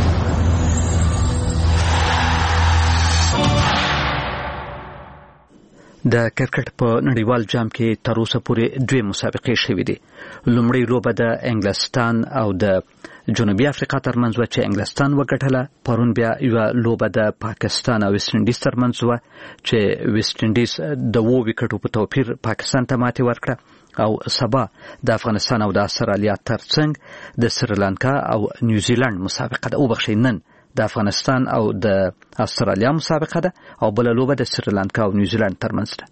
د کرکټ په نړیوال جام کې تر اوسه پورې دوه مسابقې شوې دي. لومړی لوبه د انګلستان او د جنوبي افریقا ترمنځ و چې انګلستان وګټله. پرون بیا یو لوبه د پاکستان او ویسټ انډیز ترمنځ و چې ویسټ انډیز د وو وکټو په توپیر پاکستان ته ماتې ورکړه. او سبا د افغانستان او د استرالیا ترڅنګ د سریلانکا او نیوزیلند مسابقه ده. او بخښئ نن د افغانستان او د استرالیا مسابقه ده او بل لوبه د سریلانکا او نیوزیلند ترمنځ ده.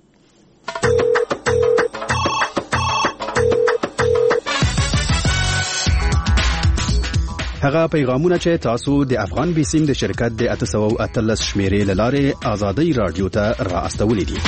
هغه پیغامونه چې تاسو د افغان بیسیم د شرکت د اته سوه او اتلس شمیرې لاره آزادۍ رادیو ته را استولې دي.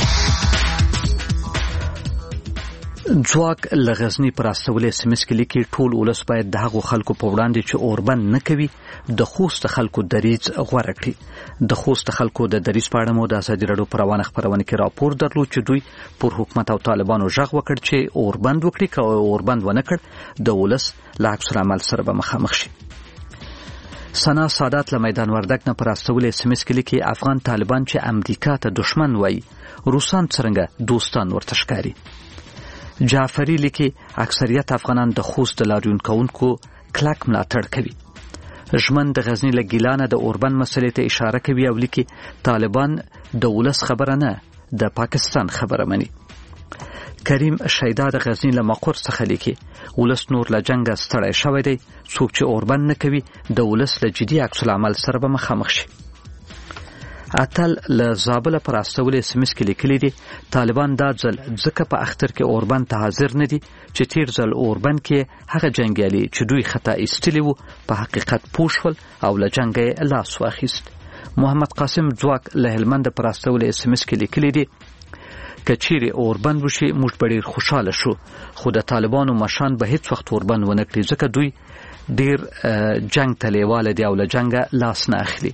ځواک لغزنی پر استولې سیمس کې لیکي ټول ولس باید د هغو خلکو په وړاندې چې اوربند نه کوي د خوست خلکو دریځ غوره کړي. د خوست خلکو د دریځ په اړه مو د ازادي راډیو په روانه خبرونه کې راپور درلود چې دوی پر حکومت او طالبانو ژغ وکړ چې اوربند وکړي، که اوربند ونه کړ د ولس له عکس العمل سره به مخامخ شي. سنا سادات له میدان وردګ نه پر استولې سیمس کې لیکي افغان طالبان چې امریکا ته دشمن وایي روسان څنګه دوستان ورته ښکاري. جعفری لیکي اکثریت افغانان د خوست د لاریون کوونکو کلک ملاتړ کوي. ژمن د غزنی له ګیلانه د اوربند مسلې ته اشاره کوي او لیکي طالبان د ولس خبره نه د پاکستان خبره مني. کریم شیدا د غزنی له مقر څخه لیکي ولس نور له جنګ ستړی شوی دی، څوک چې اوربند نه کوي د ولس له جدي عکس العمل سره به مخامخ شي. اتل له زابل پر استولې سیمس کې لیکلي دي طالبان دا ځل ځکه په اختر کې اوربند ته حاضر نه دي چې تیر ځل اوربند کې هغه جنګیالي چې دوی خطا ایستلي وو په حقیقت پوه شول او له جنګه لاس واخیست. محمد قاسم ځواک له هلمند پر استولې سیمس کې لیکلي دي کچيري اوربند وشي موږ ډېر خوشاله شو خو د طالبانو مشان به هیڅ وخت اوربند ونه کړي ځکه دوی ډېر جنگ ته لیواله دي او له جنگه لاس نه اخلي.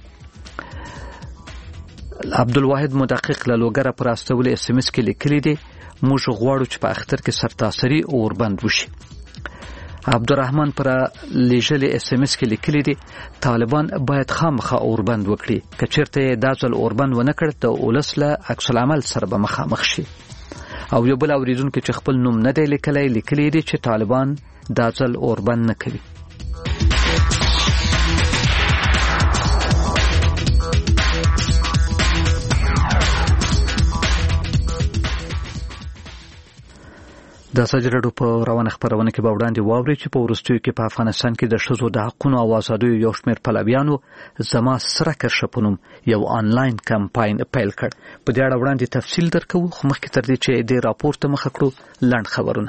عبدالواحد مدقق له لوګره پر استول اس ام اس کې لیکلي دي موږ غواړو چې په اختر کې سرتاسري اوربند وشي. عبدالرحمن پر لیژلې اس ام اس کې لیکلي دي طالبان باید خامخا اوربند وکړي که چیرته دا ځل اوربند ونه کړ ته ولس له عکس العمل سره به مخامخ شي. او یو بل اوریدونکو چې خپل نوم نه دی لیکلی لیکلي دي چې طالبان دا ځل اوربند نه کوي. د سجرډو په روانه خبرونه کې به وړاندې واوري چې په ورستیو کې په افغانستان کې د ښځو د حقونو او آزادیو یو شمېر پلویانو زما سره کرښه په نوم یو آنلاین کمپاین پیل کړ. په دې اړه وړاندې تفصیل درکوو خو مخکې تر دې چې دې راپور ته مخه کړو لنډ خبرونه.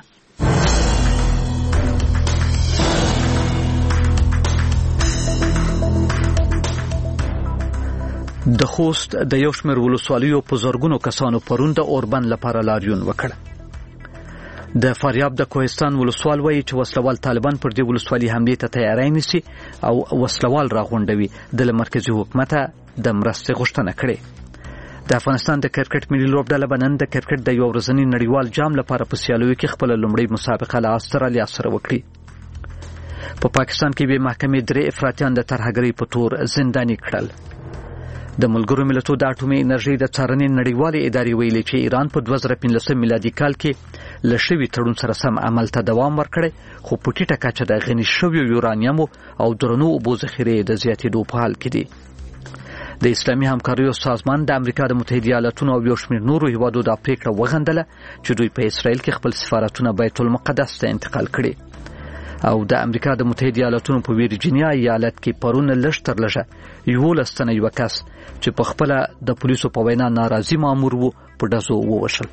د خوست د یو شمېر ولسوالیو په زرګونو کسانو پرون د اوربند لپاره لاریون وکړ. د فاریاب د کوهستان ولسوال وایي چې وسلوال طالبان پر دې ولسوالي حملې ته تیاری نیسي او وسلوال راغونډوي. د مرکزي حکومت د مرستې غوښتنه کړې. د افغانستان د کرکټ ملي لوبډله به نن د کرکټ د یو ورځني نړیوال جام لپاره په سیالیو کې خپله لومړۍ مسابقه له استرالیا سره وکړي. په پاکستان کې به محکمې درې افراطیان د ترهګرۍ په تور زنداني کړل. د ملګرو ملتونو د اټومي انرژي د څارنې نړیوالې ادارې ویلي چې ایران په دوه زره پنځلسم میلادي کال کې له شوي تړون سره سم عمل ته دوام ورکړی خو په ټیټه کچه د غني شویو یورانیمو او درنو اوبو ذخیرې د زیاتېدو په حال کې دي. د اسلامي همکاریو سازمان د امریکا د متحده ایالاتونو او یو شمېر نورو هیوادو دا پریکړه وغندله چې دوی په اسرائیل کې خپل سفارتونه بیت المقدس ته انتقال کړي. او د امریکا د متحده ایالاتونو په ویرجینیا ایالت کې پرون لږ تر لږه یولس تنه یو کس چې په خپل د پولیسو په وینا ناراضي مامور وو په ډزو ووشل.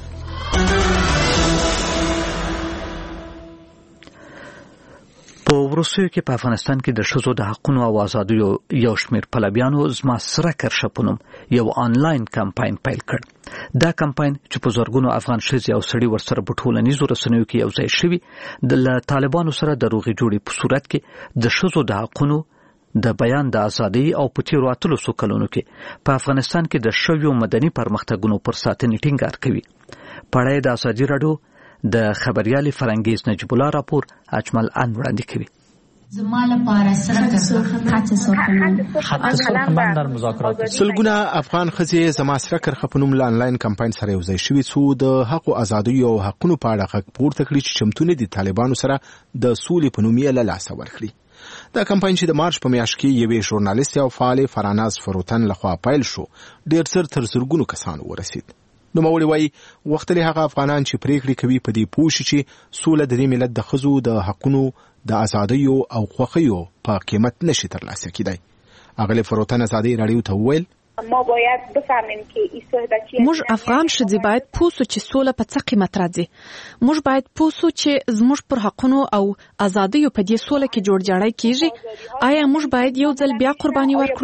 په وروستیو کې په افغانستان کې د ښځو د حقونو او آزادیو یو شمېر پلویانو زما سره کرښه په نوم یو آنلاین کمپاین پیل کړ. دا کمپاین چې په زرګونو افغان ښځې او سړي ورسره په ټولنیزو رسنیو کې یو ځای شوي د طالبانو سره د روغې جوړې په صورت کې د ښځو د حقونو د بیان د ازادۍ او په تیرو اتلو څو کلونو کې په افغانستان کې د شویو مدني پرمختګونو پر ساتنې ټینګار کوي. پړای د ازادي راډیو د خبريالي فرنګیز نجیب الله راپور اجمل ان وړاندې کوي. زما لپاره سره خط سرخمن خط سرخمن در مذاکرات سلګونه افغان ښځې زما سره کرښه په نوم آنلاین کمپاین سره یو ځای شوي څو د حق او ازادۍ او حقونو په اړه غږ پورته کړي چې چمتونه دي طالبانو سره د سولې په نوم یې له لاسه ورکړي. دا کمپاین چې د مارچ په میاشت کې یوې ژورنالیست او فعال فراناز فروتن لخوا پیل شو ډېر زر تر زرګونو کسانو ورسید. نو موري وای وخت له هغه افغانان چې پریکړې کوي په دې پوښ چې سوله د دې ملت د خزو د حقونو د ازادیو او خوخیو په قیمت نشي ترلاسه کیدای. اغلی فروتن ازادي رادیو ته ویل ما باید بفهمیم که این صحبتی موږ افغان ښځې باید پوسو چې سوله په څه قیمت راځي. موږ باید پوسو چې زموږ پر حقونو او ازادیو په دې سوله کې جوړ جاړی کیږي. آیا موږ باید یو ځل بیا قرباني ورکړو؟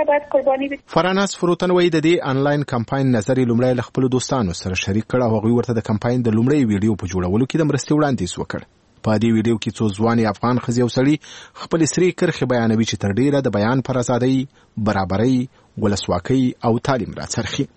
فراناس فروتن وایي د دې آنلاین کمپاین نظر لومړی له خپل دوستانو سره شریک کړ او هغوی ورته د کمپاین د لومړی ویډیو په جوړولو کې د مرستې وړاندیز وکړ. په دې ویډیو کې څو ځواني افغان ښځې او سړي خپل سری کرښې بیانوي چې تر ډیره د بیان پر ازادۍ، برابرۍ، ولسواکۍ او تعلیم راڅرخي.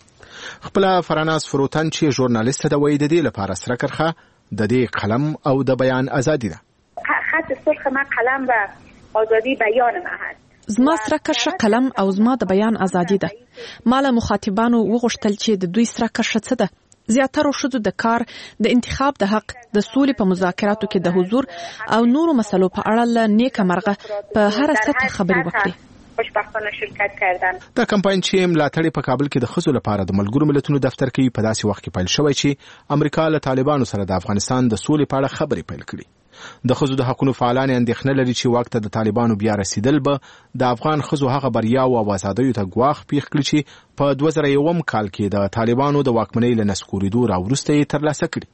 خپل فراناس فروتن چې ژورنالیست ده وایي د دې لپاره سره کرښه د دې قلم او د بیان ازادي ده. خط سرخ ما قلم و آزادی بیان ما هست. زما سره کرښه قلم او زما د بیان ازادي ده. مال مخاطبانو وغوښتل چې د دوی سره کرښه څه ده. زیاتره ښځو د کار، د انتخاب د حق، د سولې په مذاکراتو کې د حضور او نورو مسلو په اړه له نیکه مرغه په هر سطح خبرې وکړي. خوشبختانه شرکت کردن. دا کمپاین چې ملاتړ په کابل کې د ښځو لپاره د ملګرو ملتونو دفتر کې په داسې وخت کې پیل شوی چې امریکا له طالبانو سره د افغانستان د سولې په اړه خبرې پیل کړي. د ښځو د حقوقو فعالان اندېښنه لري چې وخت د طالبانو بیا رسیدل به د افغان ښځو هغه بریا او آزادیو ته ګواښ پیښ کړي چې په دوه زره یو کال کې د طالبانو د واکمنۍ له نسکورېدو راوروسته یې ترلاسه کړي.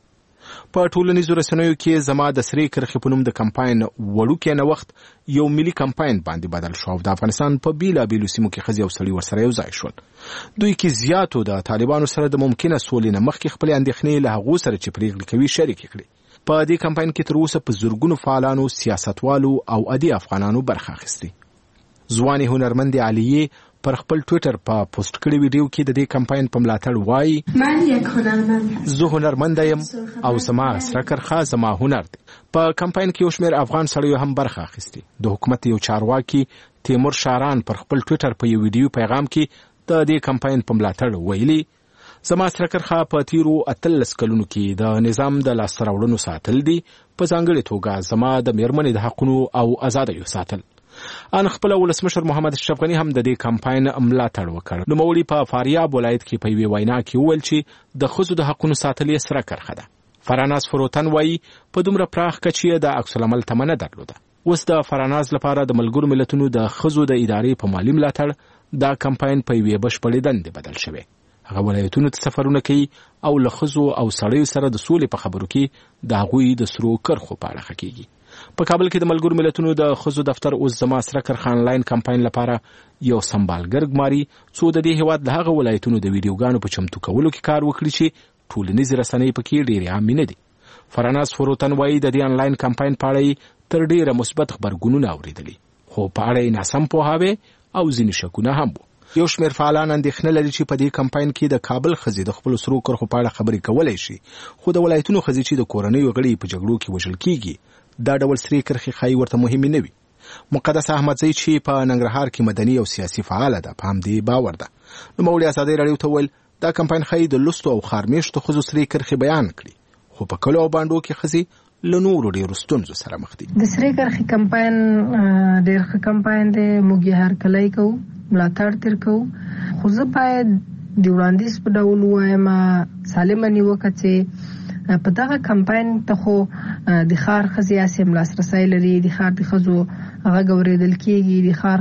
په ټولنیزو رسنیو کې زما د سرې کرښې په نوم د کمپاین وړوکی نوښت یو ملي کمپاین باندې بدل شو او د افغانستان په بیلابیلو سیمو کې ښځې او سړي ورسره یو ځای شول. دوی کې زیاتو د طالبانو سره د ممکنه سولې نه مخکې خپلې اندېښنې له هغو سره چې پرېکړې کوي شریکې کړې. په دې کمپاین کې تر اوسه په زرګونو فعالانو، سیاستوالو او عادي افغانانو برخه اخیستې. ځوانې هنرمندې عالیې پر خپل ټویټر په پوسټ کړي ویډیو کې د دې کمپاین په ملاتړ وایي: من یک هنرمند زه هنرمند یم او زما سره کرښه زما هنر دی. په کمپاین کې یو شمېر افغان سړیو هم برخه اخیستې. د حکومت یو چارواکي تیمور شاران پر خپل ټویټر په یو ویډیو پیغام کې د دې کمپاین په ملاتړ ویلي: زما سره کرښه په تیرو اتلس کلونو کې د نظام د لاسته راوړنو ساتل دي، په ځانګړې توګه زما د میرمنې د حقونو او ازادیو ساتل. ان خپل ولسمشر محمد اشرف غنی هم د دې کمپاین ملاتړ وکړ. نوموړي په فاریاب ولایت کې په یوې وینا کې وویل چې د ښځو د حقونو ساتل یې سره کرښه ده. فراناز فروتن وایي په دومره پراخ کچه د عکس العمل تمه درلوده. اوس د فراناز لپاره د ملګرو ملتونو د ښځو د ادارې په مالي ملاتړ دا کمپاین په یوې بشپړې دندې بدل شوی. هغه ولایتونو ته سفرونه کوي او له ښځو او سړیو سره د سولې په خبرو کې د هغوی د سرو کرښو په اړه خکېږي. په کابل کې د ملګرو ملتونو د ښځو دفتر اوس زما سره کرښه انلاین کمپاین لپاره یو سمبالګر ګماري څو د دې هیواد له هغه ولایتونو د ویډیوګانو په چمتو کولو کې کار وکړي چې ټولنیزې رسنۍ پکې ډېرې عامې نه دي. فراناز فروتن وایي د دې انلاین کمپاین په اړه تر ډېره مثبت خبرګونونه اورېدلي، خو په اړه یې ناسم پوهاوی او ځینې شکونه هم وو. یو شمېر فعالان اندېښنه لري چې په دې کمپاین کې د کابل ښځې د خپلو سرو کرښو په اړه خبرې کولی شي، خو د ولایتونو ښځې چې د کورنیو غړي په جګړو کې وژل کېږي دا ډول سرې کرښې ښایي ورته مهمې نه وي. مقدس احمدزی چې په ننګرهار کې مدني او سیاسي فعاله ده په همدې باور ده. نوموړي ازادۍ راډیو ته وویل دا کمپاین ښایي د لوستو او خارمېشتو ښځو سرې کرښې بیان کړي، خو په کلو او بانډو کې ښځې له نورو ډېرو ستونزو سره مخ دي. د سرې کرښې کمپاین ډېر ښه کمپاین دی، موږ یې هرکلی کوو، ملاتړ تر کوو، خو زه باید د وړاندیز په ډول ووایم سالمه نیوکه چې په دغه کمپاین ته خو د ښار ښځې هسې هم لاسرسی لري، د ښار د ښځو غږ اورېدل کېږي، د ښار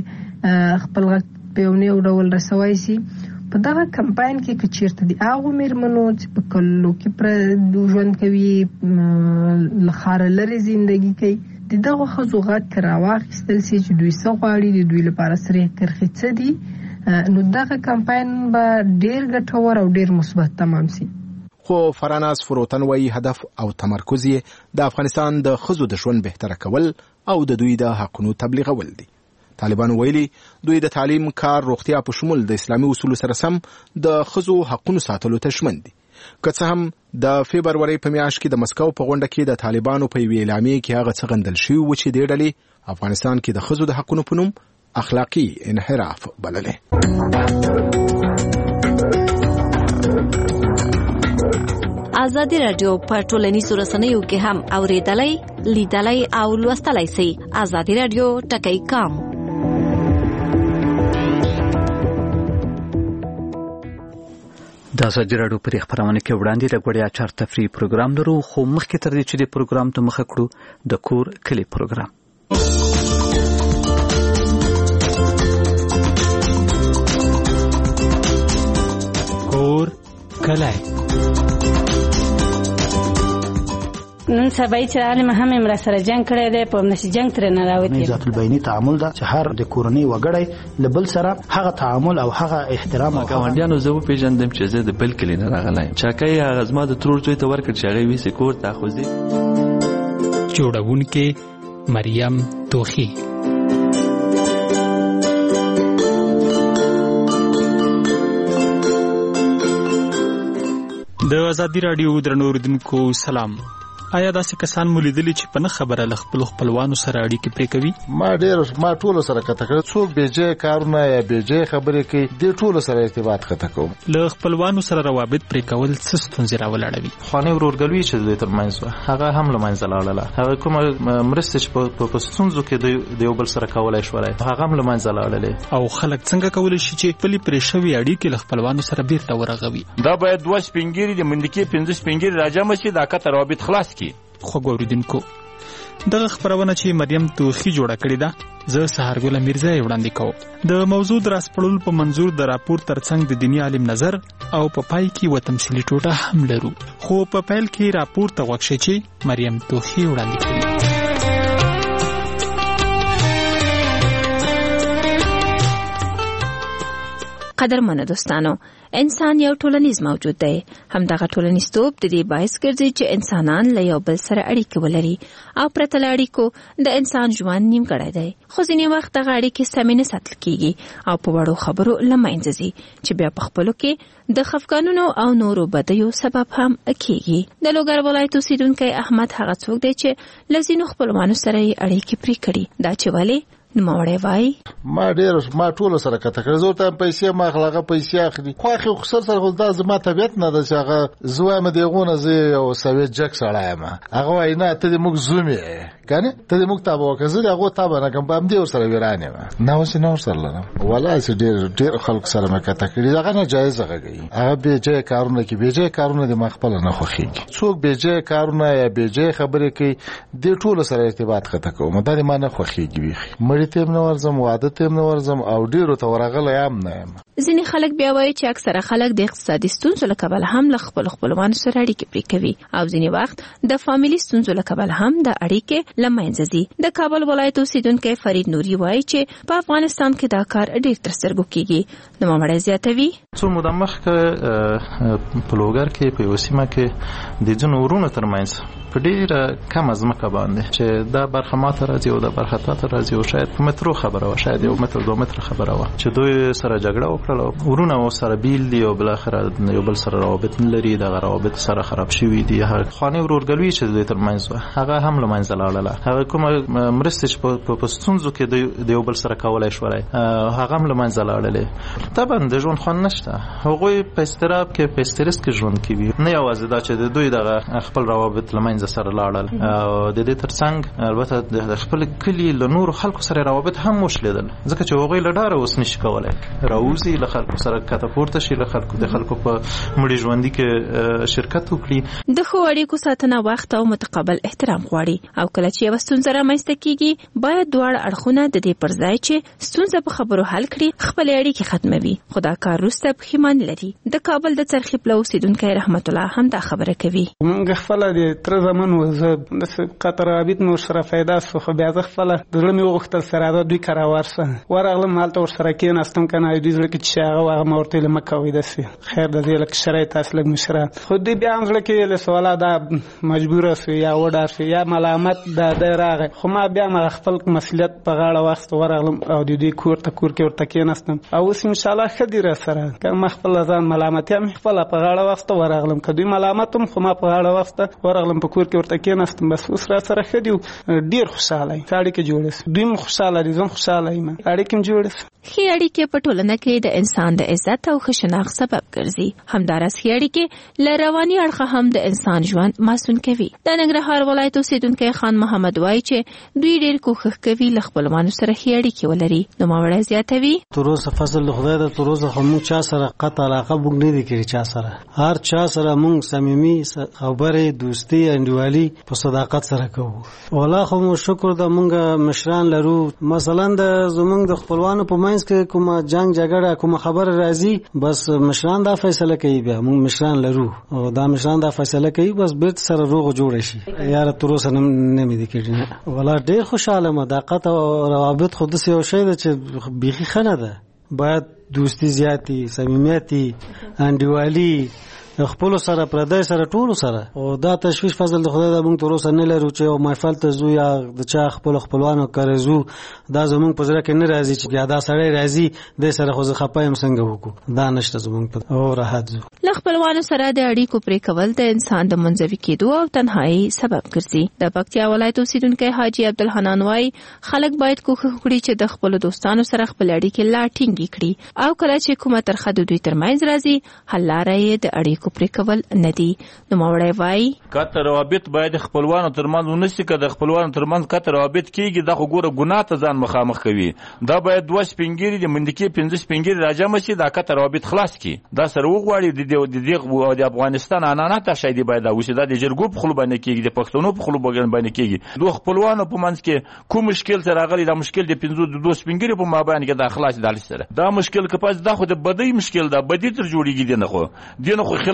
ښځې خپل غږ په یو نیو ډول رسوی شي. په دغه کمپاین کې که چېرته د هغو میرمنو چې په کلو کې ژوند کوي، له ښاره لرې زندګي کوي، د دغو ښځو غږ که راواخیستل سي چې دوی څه غواړي، د دوی لپاره سرې کرښې څه دي، نو دغه کمپاین به ډېر ګټور او ډېر مثبت تمام سي. خو فراناز فروتن وایي هدف او تمرکز یې د افغانستان د ښځو د ژوند بهتره کول او د دوی د حقونو تبلیغول دي. طالبانو ویلي دوی د تعلیم، کار، روغتیا په شمول د اسلامي اصولو سره سم د ښځو حقونو ساتلو ته ژمن دي. که څه هم د فبرورۍ په میاشت کې د مسکو په غونډه کې د طالبانو په یوې اعلامیې کې هغه څه غندل شوي وو چې دې ډلې افغانستان کې د ښځو د حقونو په نوم اخلاقي انحراف بللې. ازادي راډیو په ټولنیزو رسنیو کې هم اوریدلای، لیدلای او لوستلای شئ. ازادي راډیو ټکی کام. د ازادي راډیو په خبرونه کې وړاندې د غوړیا چار تفریح پروګرام لرو، خو مخکې تر دې چې د پروګرام ته مخه کړو د کور کلی پروګرام. کور کلی نن سبا چې عالم هم امر سره جنگ کړی دی، په نشي جنگ تر نه راوتی. ذات البینی تعامل دا چې هر د کورنۍ وګړی لبل سره هغه تعامل او هغه احترام او ګاونډیانو زه پیژندم چې زه د بل کلی نه راغلایم. چاکای هغه زما د ترور زوی ته ورکړ چې هغه وی سکور تاخذي. جوړونکې مریم توخی. د ازادي راډیو درنو اوریدونکو سلام. آیا داسې کسان مو لیدلي چې په نه خبره له خپلو خپلوانو سره اړیکې پرې کوي؟ ما ډېر ما ټولو سره قطع کړی، څوک بېځایه کارونه یا بېځایه خبرې کوي، دې ټولو سره ارتباط قطع کوم. له خپلوانو سره روابط پرې کول څه ستونزې راولاړوي؟ پخوانۍ ورورګلوي چې دوی ترمنځ وه هغه هم له منځه لاړله. هغه کومه مرستې چې په ستونزو کې دوی د یو بل سره کولی شولی هغه هم له منځه لاړلې. او خلک څنګه کولی شي چې خپلې پرې شوې اړیکې له خپلوانو سره بیرته ورغوي؟ دا باید دوه سپین ږیري د منډکې پنځه سپین ږیري راجمع شي، دا قطع روابط خلاص کړي. خوږ اوریدونکو، دغه خبرونه چې مریم توخی جوړه کړې ده زه سهارګل میرزا یې وړاندې کوم. د موضوع د راسپړلو په منظور د راپور ترڅنګ د دیني عالم نظر او په پای کې و تمثیلي ټوټه هم لرو. خو په پیل کې راپورته غوښ شي چې مریم توخی وړاندې کړي. قدرمنو دوستانو، انسان یو ټولنیز موجود دی. همدغه ټولنیزتوب د دې باعث ګرځي چې انسانان له یو بل سره اړیکې ولري او پرته له اړیکو د انسان ژوند نیمګړی دی. خو ځینې وخت دغه اړیکې سمې نه ساتل کیږي او په وړو خبرو له منځه ځي چې بیا په خپلو کې د خفګانونو او نورو بدیو سبب هم کیږي. د لوګر ولایت اوسیدونکی احمد هغه څوک دی چې له ځینو خپلوانو سره یې اړیکې پرې کړي. دا چې ولې نوموړی وایي ما ډېر ما ټول سره کته کړ، زه ته پیسې ما خلغه پیسې اخلي خو اخی خسر سره خو دا زما طبيعت نه ده چې هغه زوی مې دیغونه زه یو سوي جک سره یم. هغه وای نه ته دې موږ زومې کنه ته دې موږ تابو کزه هغه تابو نه کوم بام دی ور سره ورانه نه اوس نه ور سره لرم ولا چې ډېر ډېر خلک سره مې کته کړی دا نه جایز هغه هغه به جای کارونه کې به جای کارونه د مخبل نه خوخیږي. څوک به جای کارونه یا به جای خبرې کوي د ټول سره ارتباط کته کوم دا ما نه خوخیږي بيخي مړی تیم نه ورزم واده تیم نه ورزم او ډیرو ته ورغله یم نه یم. ځینې خلک بیا وایي چې اکثره خلک د اقتصادي ستونزو له کبله هم له خپل خپلوانو سره اړیکې پرې کوي او ځینې وخت د فامیلي ستونزو له کبله هم د اړیکې له منځه ځي. د کابل ولایت اوسیدونکی فرید نوري وایي چې په افغانستان کې دا کار ډیر تر سترګو کیږي. نوموړی زیاتوي څو موده مخکې په لوګر کې په یوه سیمه کې د ځینو ورونو ترمنځ په ډیره کمه ځمکه باندې چې دا برخه ماته راځي او دا برخه تاته راځي او شاید په مترو خبره وه، شاید یو متر دو متر خبره وه چې دوی سره جګړه وکړله. ورونه او سره بیل دي او بالاخره یو بل سره روابط نه لري، دغه روابط سره خراب شوي دي. هغه خانې ورورګلوي چې دوی ترمنځ وه هغه هم له منځه لاړله. هغه کومه مرستې چې په ستونزو کې د یو بل سره کولی شولی هغه هم له منځه لاړلې. طبعا د ژوند خوند نشته، هغوی په اضطراب کې په استرس کې ژوند کوي. نه یوازې دا چې د دوی دغه خپل روابط له منځه سره لاړل او د دې ترڅنګ البته د خپل کلی له نورو خلکو سره روابط هم وشلیدل ځکه چې هغوی له ډاره اوس نشي کولی راوځي له خلکو سره کته پورته شي، له خلکو د خلکو په مړي ژوندي کې شرکت وکړي. د ښو اړیکو ساتنه وخت او متقابل احترام غواړي او کله چې یوه ستونزه رامنځته کیږي باید دواړه اړخونه د دې پر ځای چې ستونزه په خبرو حل کړي خپلې اړیکې ختموي. خو دا کار وروسته پښیماني لري. د کابل د څرخي پله اوسیدونکی رحمت الله هم دا خبره کوي. موږ خپله د تره زمن و زه داسې قطر رابط مې ورسره پیدا سو خو بیا زه خپله د زړه مې وغوښتل سره دا دوی کره ورسه ورغلم هلته ورسره کېناستم که نه دوی زړه کې چې هغه و هغه ما ورته ویل مه کوئ داسې خیر د دې لږ شرایط تاسې لږ مشره خو دوی بیا هم زړه کې ویلې سو والا دا مجبوره سو یا وډار سو یا ملامت دا دی راغی خو ما بیا ما خپل مسؤلیت په غاړه واخیست ورغلم او د دوی کور ته کور کې ورته کېناستم او اوس انشاءالله ښه دي راسره که ما خپله ځان ملامتیا مې خپله په غاړه واخیسته ورغلم که دوی ملامت هم خو ما په غاړه واخیسته ورغلم په کور کې ورته کېناستم بس اوس راسره ښه دي ډېر خوشحاله یم اړیکې جوړې سو دوی هم خوشحاله دي زه هم خوشحاله یم اړیکې هم جوړې سو. ښې اړیکې په ټولنه کې د انسان د عزت او ښه شناخت سبب ګرځي. همداراز ښې اړیکې له رواني اړخه هم د انسان ژوند ماسون کوي. د ننګرهار ولایت اوسیدونکی خان محمد وایي چې دوی ډېر کوښښ کوي له خپلوانو سره ښې اړیکې ولري. نوموړی زیاتوي تر اوسه فضل د خدای ده تر اوسه خو موږ چا سره قطع علاقه موږ نه دي کړې چا سره هر چا سره موږ صمیمي خبرې دوستي انډیوالي په صداقت سره کوو. والله خو مو شکر ده موږ مشران لرو مثلا د زموږ د خپلوانو په منځ کې کومه جنگ جګړه کومه خبره راځي بس مشران دا فیصله کوي بیا موږ مشران لرو او دا مشران دا فیصله کوي بس بیرته سره روغ جوړ شي. یاره تر اوسه نه مې دي کړي والله ډېر خوشحاله یم. دا قطع روابط خو داسې یو شی ده چې بیخي ښه نه ده. باید دوستي زیاتي صمیمیتي انډیوالي خپل سره پردای سره ټول سره او دا تشویش فضل د خدای د موږ تر اوسه نه لرو چې یو محفل ته زو یا د چا خپل خپلوانو کارزو دا زموږ په ځړه کې نه راځي چې دا سړی راځي د سره خو خپایم څنګه وکړو دا نشته زموږ په او راحت زو. له خپلوانو سره د اړیکو پرې کول د انسان د منزوي کېدو او تنهایی سبب ګرځي. د پکتیا ولایت اوسیدونکی حاجی عبدالحنان وایي خلک باید کوښښ وکړي چې د خپل دوستانو سره خپل اړیکې لا ټینګې کړي او کله چې کومه ترخه د دوی ترمنځ راځي حل لاره یې د اړیکو پرې کول نه دي. نوموړی وایي کته روابط باید خپلوانو ترمنځ ونشي که د خپلوانو ترمنځ کته روابط کېږي دا خو ګوره ګناه ته ځان مخامخ کوي. دا باید دوه سپینګیري د منډکې پنځه سپینګیري راجمع شي دا کته روابط خلاص کړي دا سره وغواړي د د افغانستان عنعنات شای دی باید اوسي دا د جرګو په خلو باندې کېږي د پښتنو په خلو باندې کېږي. دوه خپلوانو په منځ کې کوم مشکل سره راغلی دا مشکل د پنځو د دوه سپینګیري په مابین کې د خلاص دالي سره دا مشکل کپاس دا خو د بدی مشکل دا بدی تر جوړیږي دی نه خو دینه خو خلاص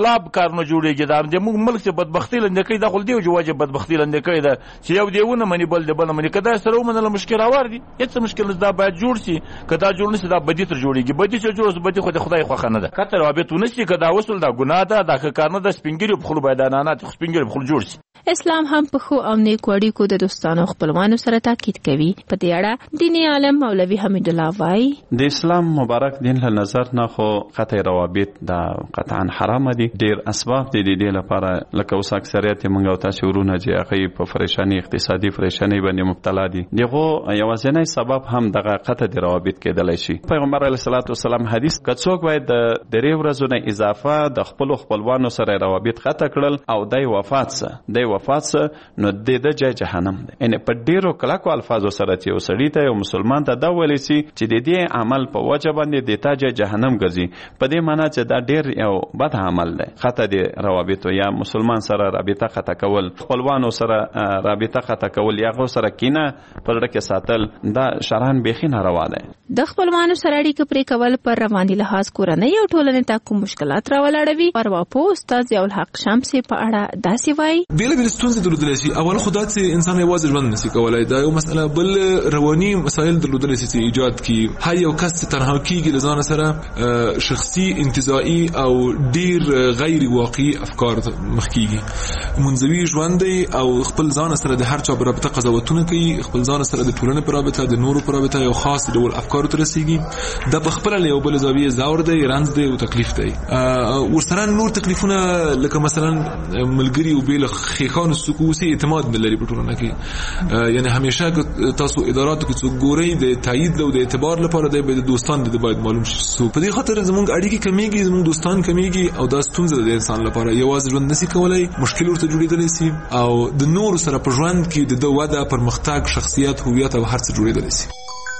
خلاف کارونه جوړیږي دا د موږ ملک څخه بدبختی لنده کوي دا خو دی جواجه بدبختی لنده کوي دا چې یو دیونه منی بل دی بل منی کدا سره ومنله مشکل راوړ دي هیڅ مشکل نه دا باید جوړ شي کدا جوړ نشي دا بدی تر جوړیږي بدی چې جوړ بدی خو د خدای خو خنه ده کتر رابطونه شي کدا وصل دا ګناه ده دا کارنه د سپینګری په خپل بيدانانه سپینګری په خپل جوړ شي اسلام هم په خو او نیکو اړیکو د دوستانو خپلوانو سره تاکید کوي په دې اړه دیني عالم مولوي حمید الله وای د اسلام مبارک دین له نظر نه خو قطع روابط دا قطعا حرام دي ډیر اسباب دي د دې لپاره لکه اوس اکثریت موږ او تاسو ورونه چې هغه په پریشانی اقتصادي پریشانی باندې مبتلا دي دغه یوازینی سبب هم دغه قطع د روابط کېدلی شي پیغمبر علیه الصلاۃ والسلام حدیث کڅوک وای د درې ورځې نه اضافه د خپل خپلوانو سره روابط قطع کړل او د وفات سره د وفات سره نو د د جای جهنم دی ان په ډیرو کلکو الفاظو سره چې وسړی ته یو مسلمان ته دا ویل شي چې د دې عمل په وجه باندې د تا جای جهنم ګرځي په دې معنی چې دا ډیر یو بد عمل دی خطا دی روابط یا مسلمان سره رابطه قطع کول خپلوانو سره رابطه قطع کول یا غو سره کینه پر لکه ساتل دا شرعاً بیخي ناروا دی د خپلوانو سره اړیکه پرې کول پر رواني لحاظ کورنۍ او ټولنې ته کوم مشکلات راولاړوي پر واپو استاد ضیاء الحق شمسي په اړه داسې وایي بیل بیل ستونزې درلودلی شي اول خو دا چې انسان یوازې ژوند نشي کولی دا یو مسئله بل رواني مسایل درلودلی شي چې ایجاد کړي هر یو کس چې تنها کېږي له ځانه سره شخصي انتزاعي او ډیر غیر واقعي افکار مخ کېږي منزوي ژوند دی او خپل ځان سره د هر چا په رابطه قضاوتونه کوي خپل ځان سره د ټولنې په رابطه د نورو په رابطه یو خاص ډول افکار ته رسېږي دا په خپله له یو بل زاویې زور دی رنځ دی او تکلیف دی ورسره نور تکلیفونه لکه مثلا ملګري او بیل خیخان سکوسی اعتماد ملري په ټولنه کې یعنی همیشه که تاسو اداراتو کې څوک ګورئ د تایید او د اعتبار لپاره د دوستان د باید معلوم شي په دې خاطر زموږ اړیکې کمیږي زموږ دوستان کمیږي او دا ستونزه د انسان لپاره یوازې ژوند نشي کولای مشکل ورته جوړېدلی شي او د نور سره په ژوند کې د وده پرمختګ شخصیت هویت او هر څه جوړېدلی شي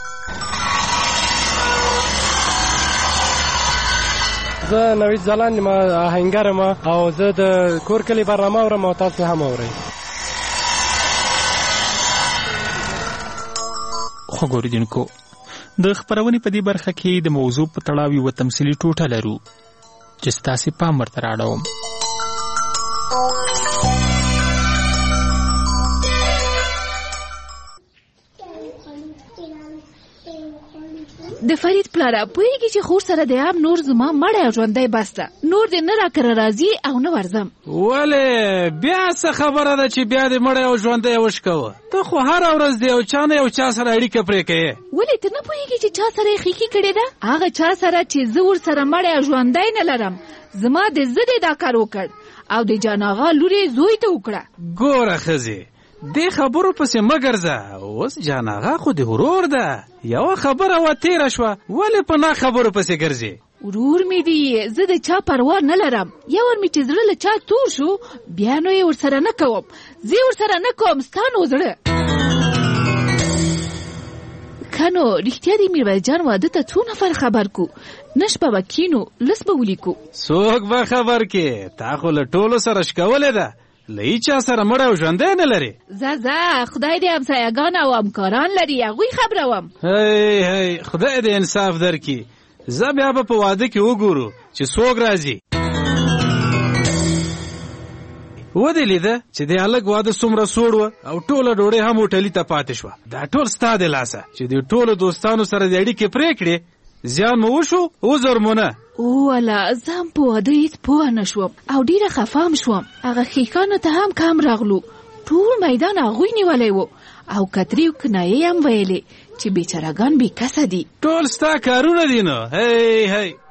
زه نوید زلان ما آهنګر ما او زه د کور کلی برنامه اورم او تاسو هم اورئ خو ګوریدونکو د خبرونې په دې برخه کې د موضوع په تړاو یو تمثیلي ټوټه لرو چې ستاسو پام ورته راوړم د فرید پلاره پوهیږي چې خور سره د عام نور زما مړی ژوندی بسته نور دې نه راکره راځي او نه ورځم ولې بیا څه خبره ده چې بیا دې مړی او ژوندی وشکوه ته خو هره ورځ د یو چا نه یو چا سره اړیکه پرې کوې ولې ته نه پوهیږي چې چا سره یې ښیښي کړې ده هغه چا سره چې زه ورسره مړی او ژوندی نه لرم زما د زه دې دا کار وکړ او د جان آغا لور یې زوی ته وکړه ګوره ښځې دې خبرو پسې مه ګرځه اوس جان آغا خو د ورور ده یوه خبره وا تېره شوه ولې په نا خبرو پسې ګرځې ورور مې دی زه د چا پروا نه لرم یو ور مې چې زړه له چا تور شو بیا نو یې ورسره نه کوم زه یې ورسره نه کوم ستا نو زړه که نو رښتیا دې میرویس جان واده ته څو نفر خبر کو نه شپه به کینو لس به ولیکو څوک به خبر کې تا خو له ټولو سره شکولې ده له هیچا سره مړی او ژوندی نه لري زه زه خدای دې همسایهګان او همکاران لري هغوی خبروم هی هی خدای دې انصاف درکړي زه بیا به په واده کې وګورو چې څوک راځي ودې لیده چې د هلک واده څومره سوړ وه او ټوله ډوډۍ هم هوټلي ته پاتې شوه دا ټول ستا د لاسه چې د ټولو دوستانو سره د اړیکې پرې کړې زیان مو وشو عذر مو نه والا زه هم په واده هېڅ پوه نه شوم او ډېره خفه هم شوم هغه ښیښانو ته هم کم راغلو ټول میدان هغوی نیولی و او کترې او کنایې هم ویلې چې بیچارهګان بې کسه دي ټول ستا کارونه دي نو هی هی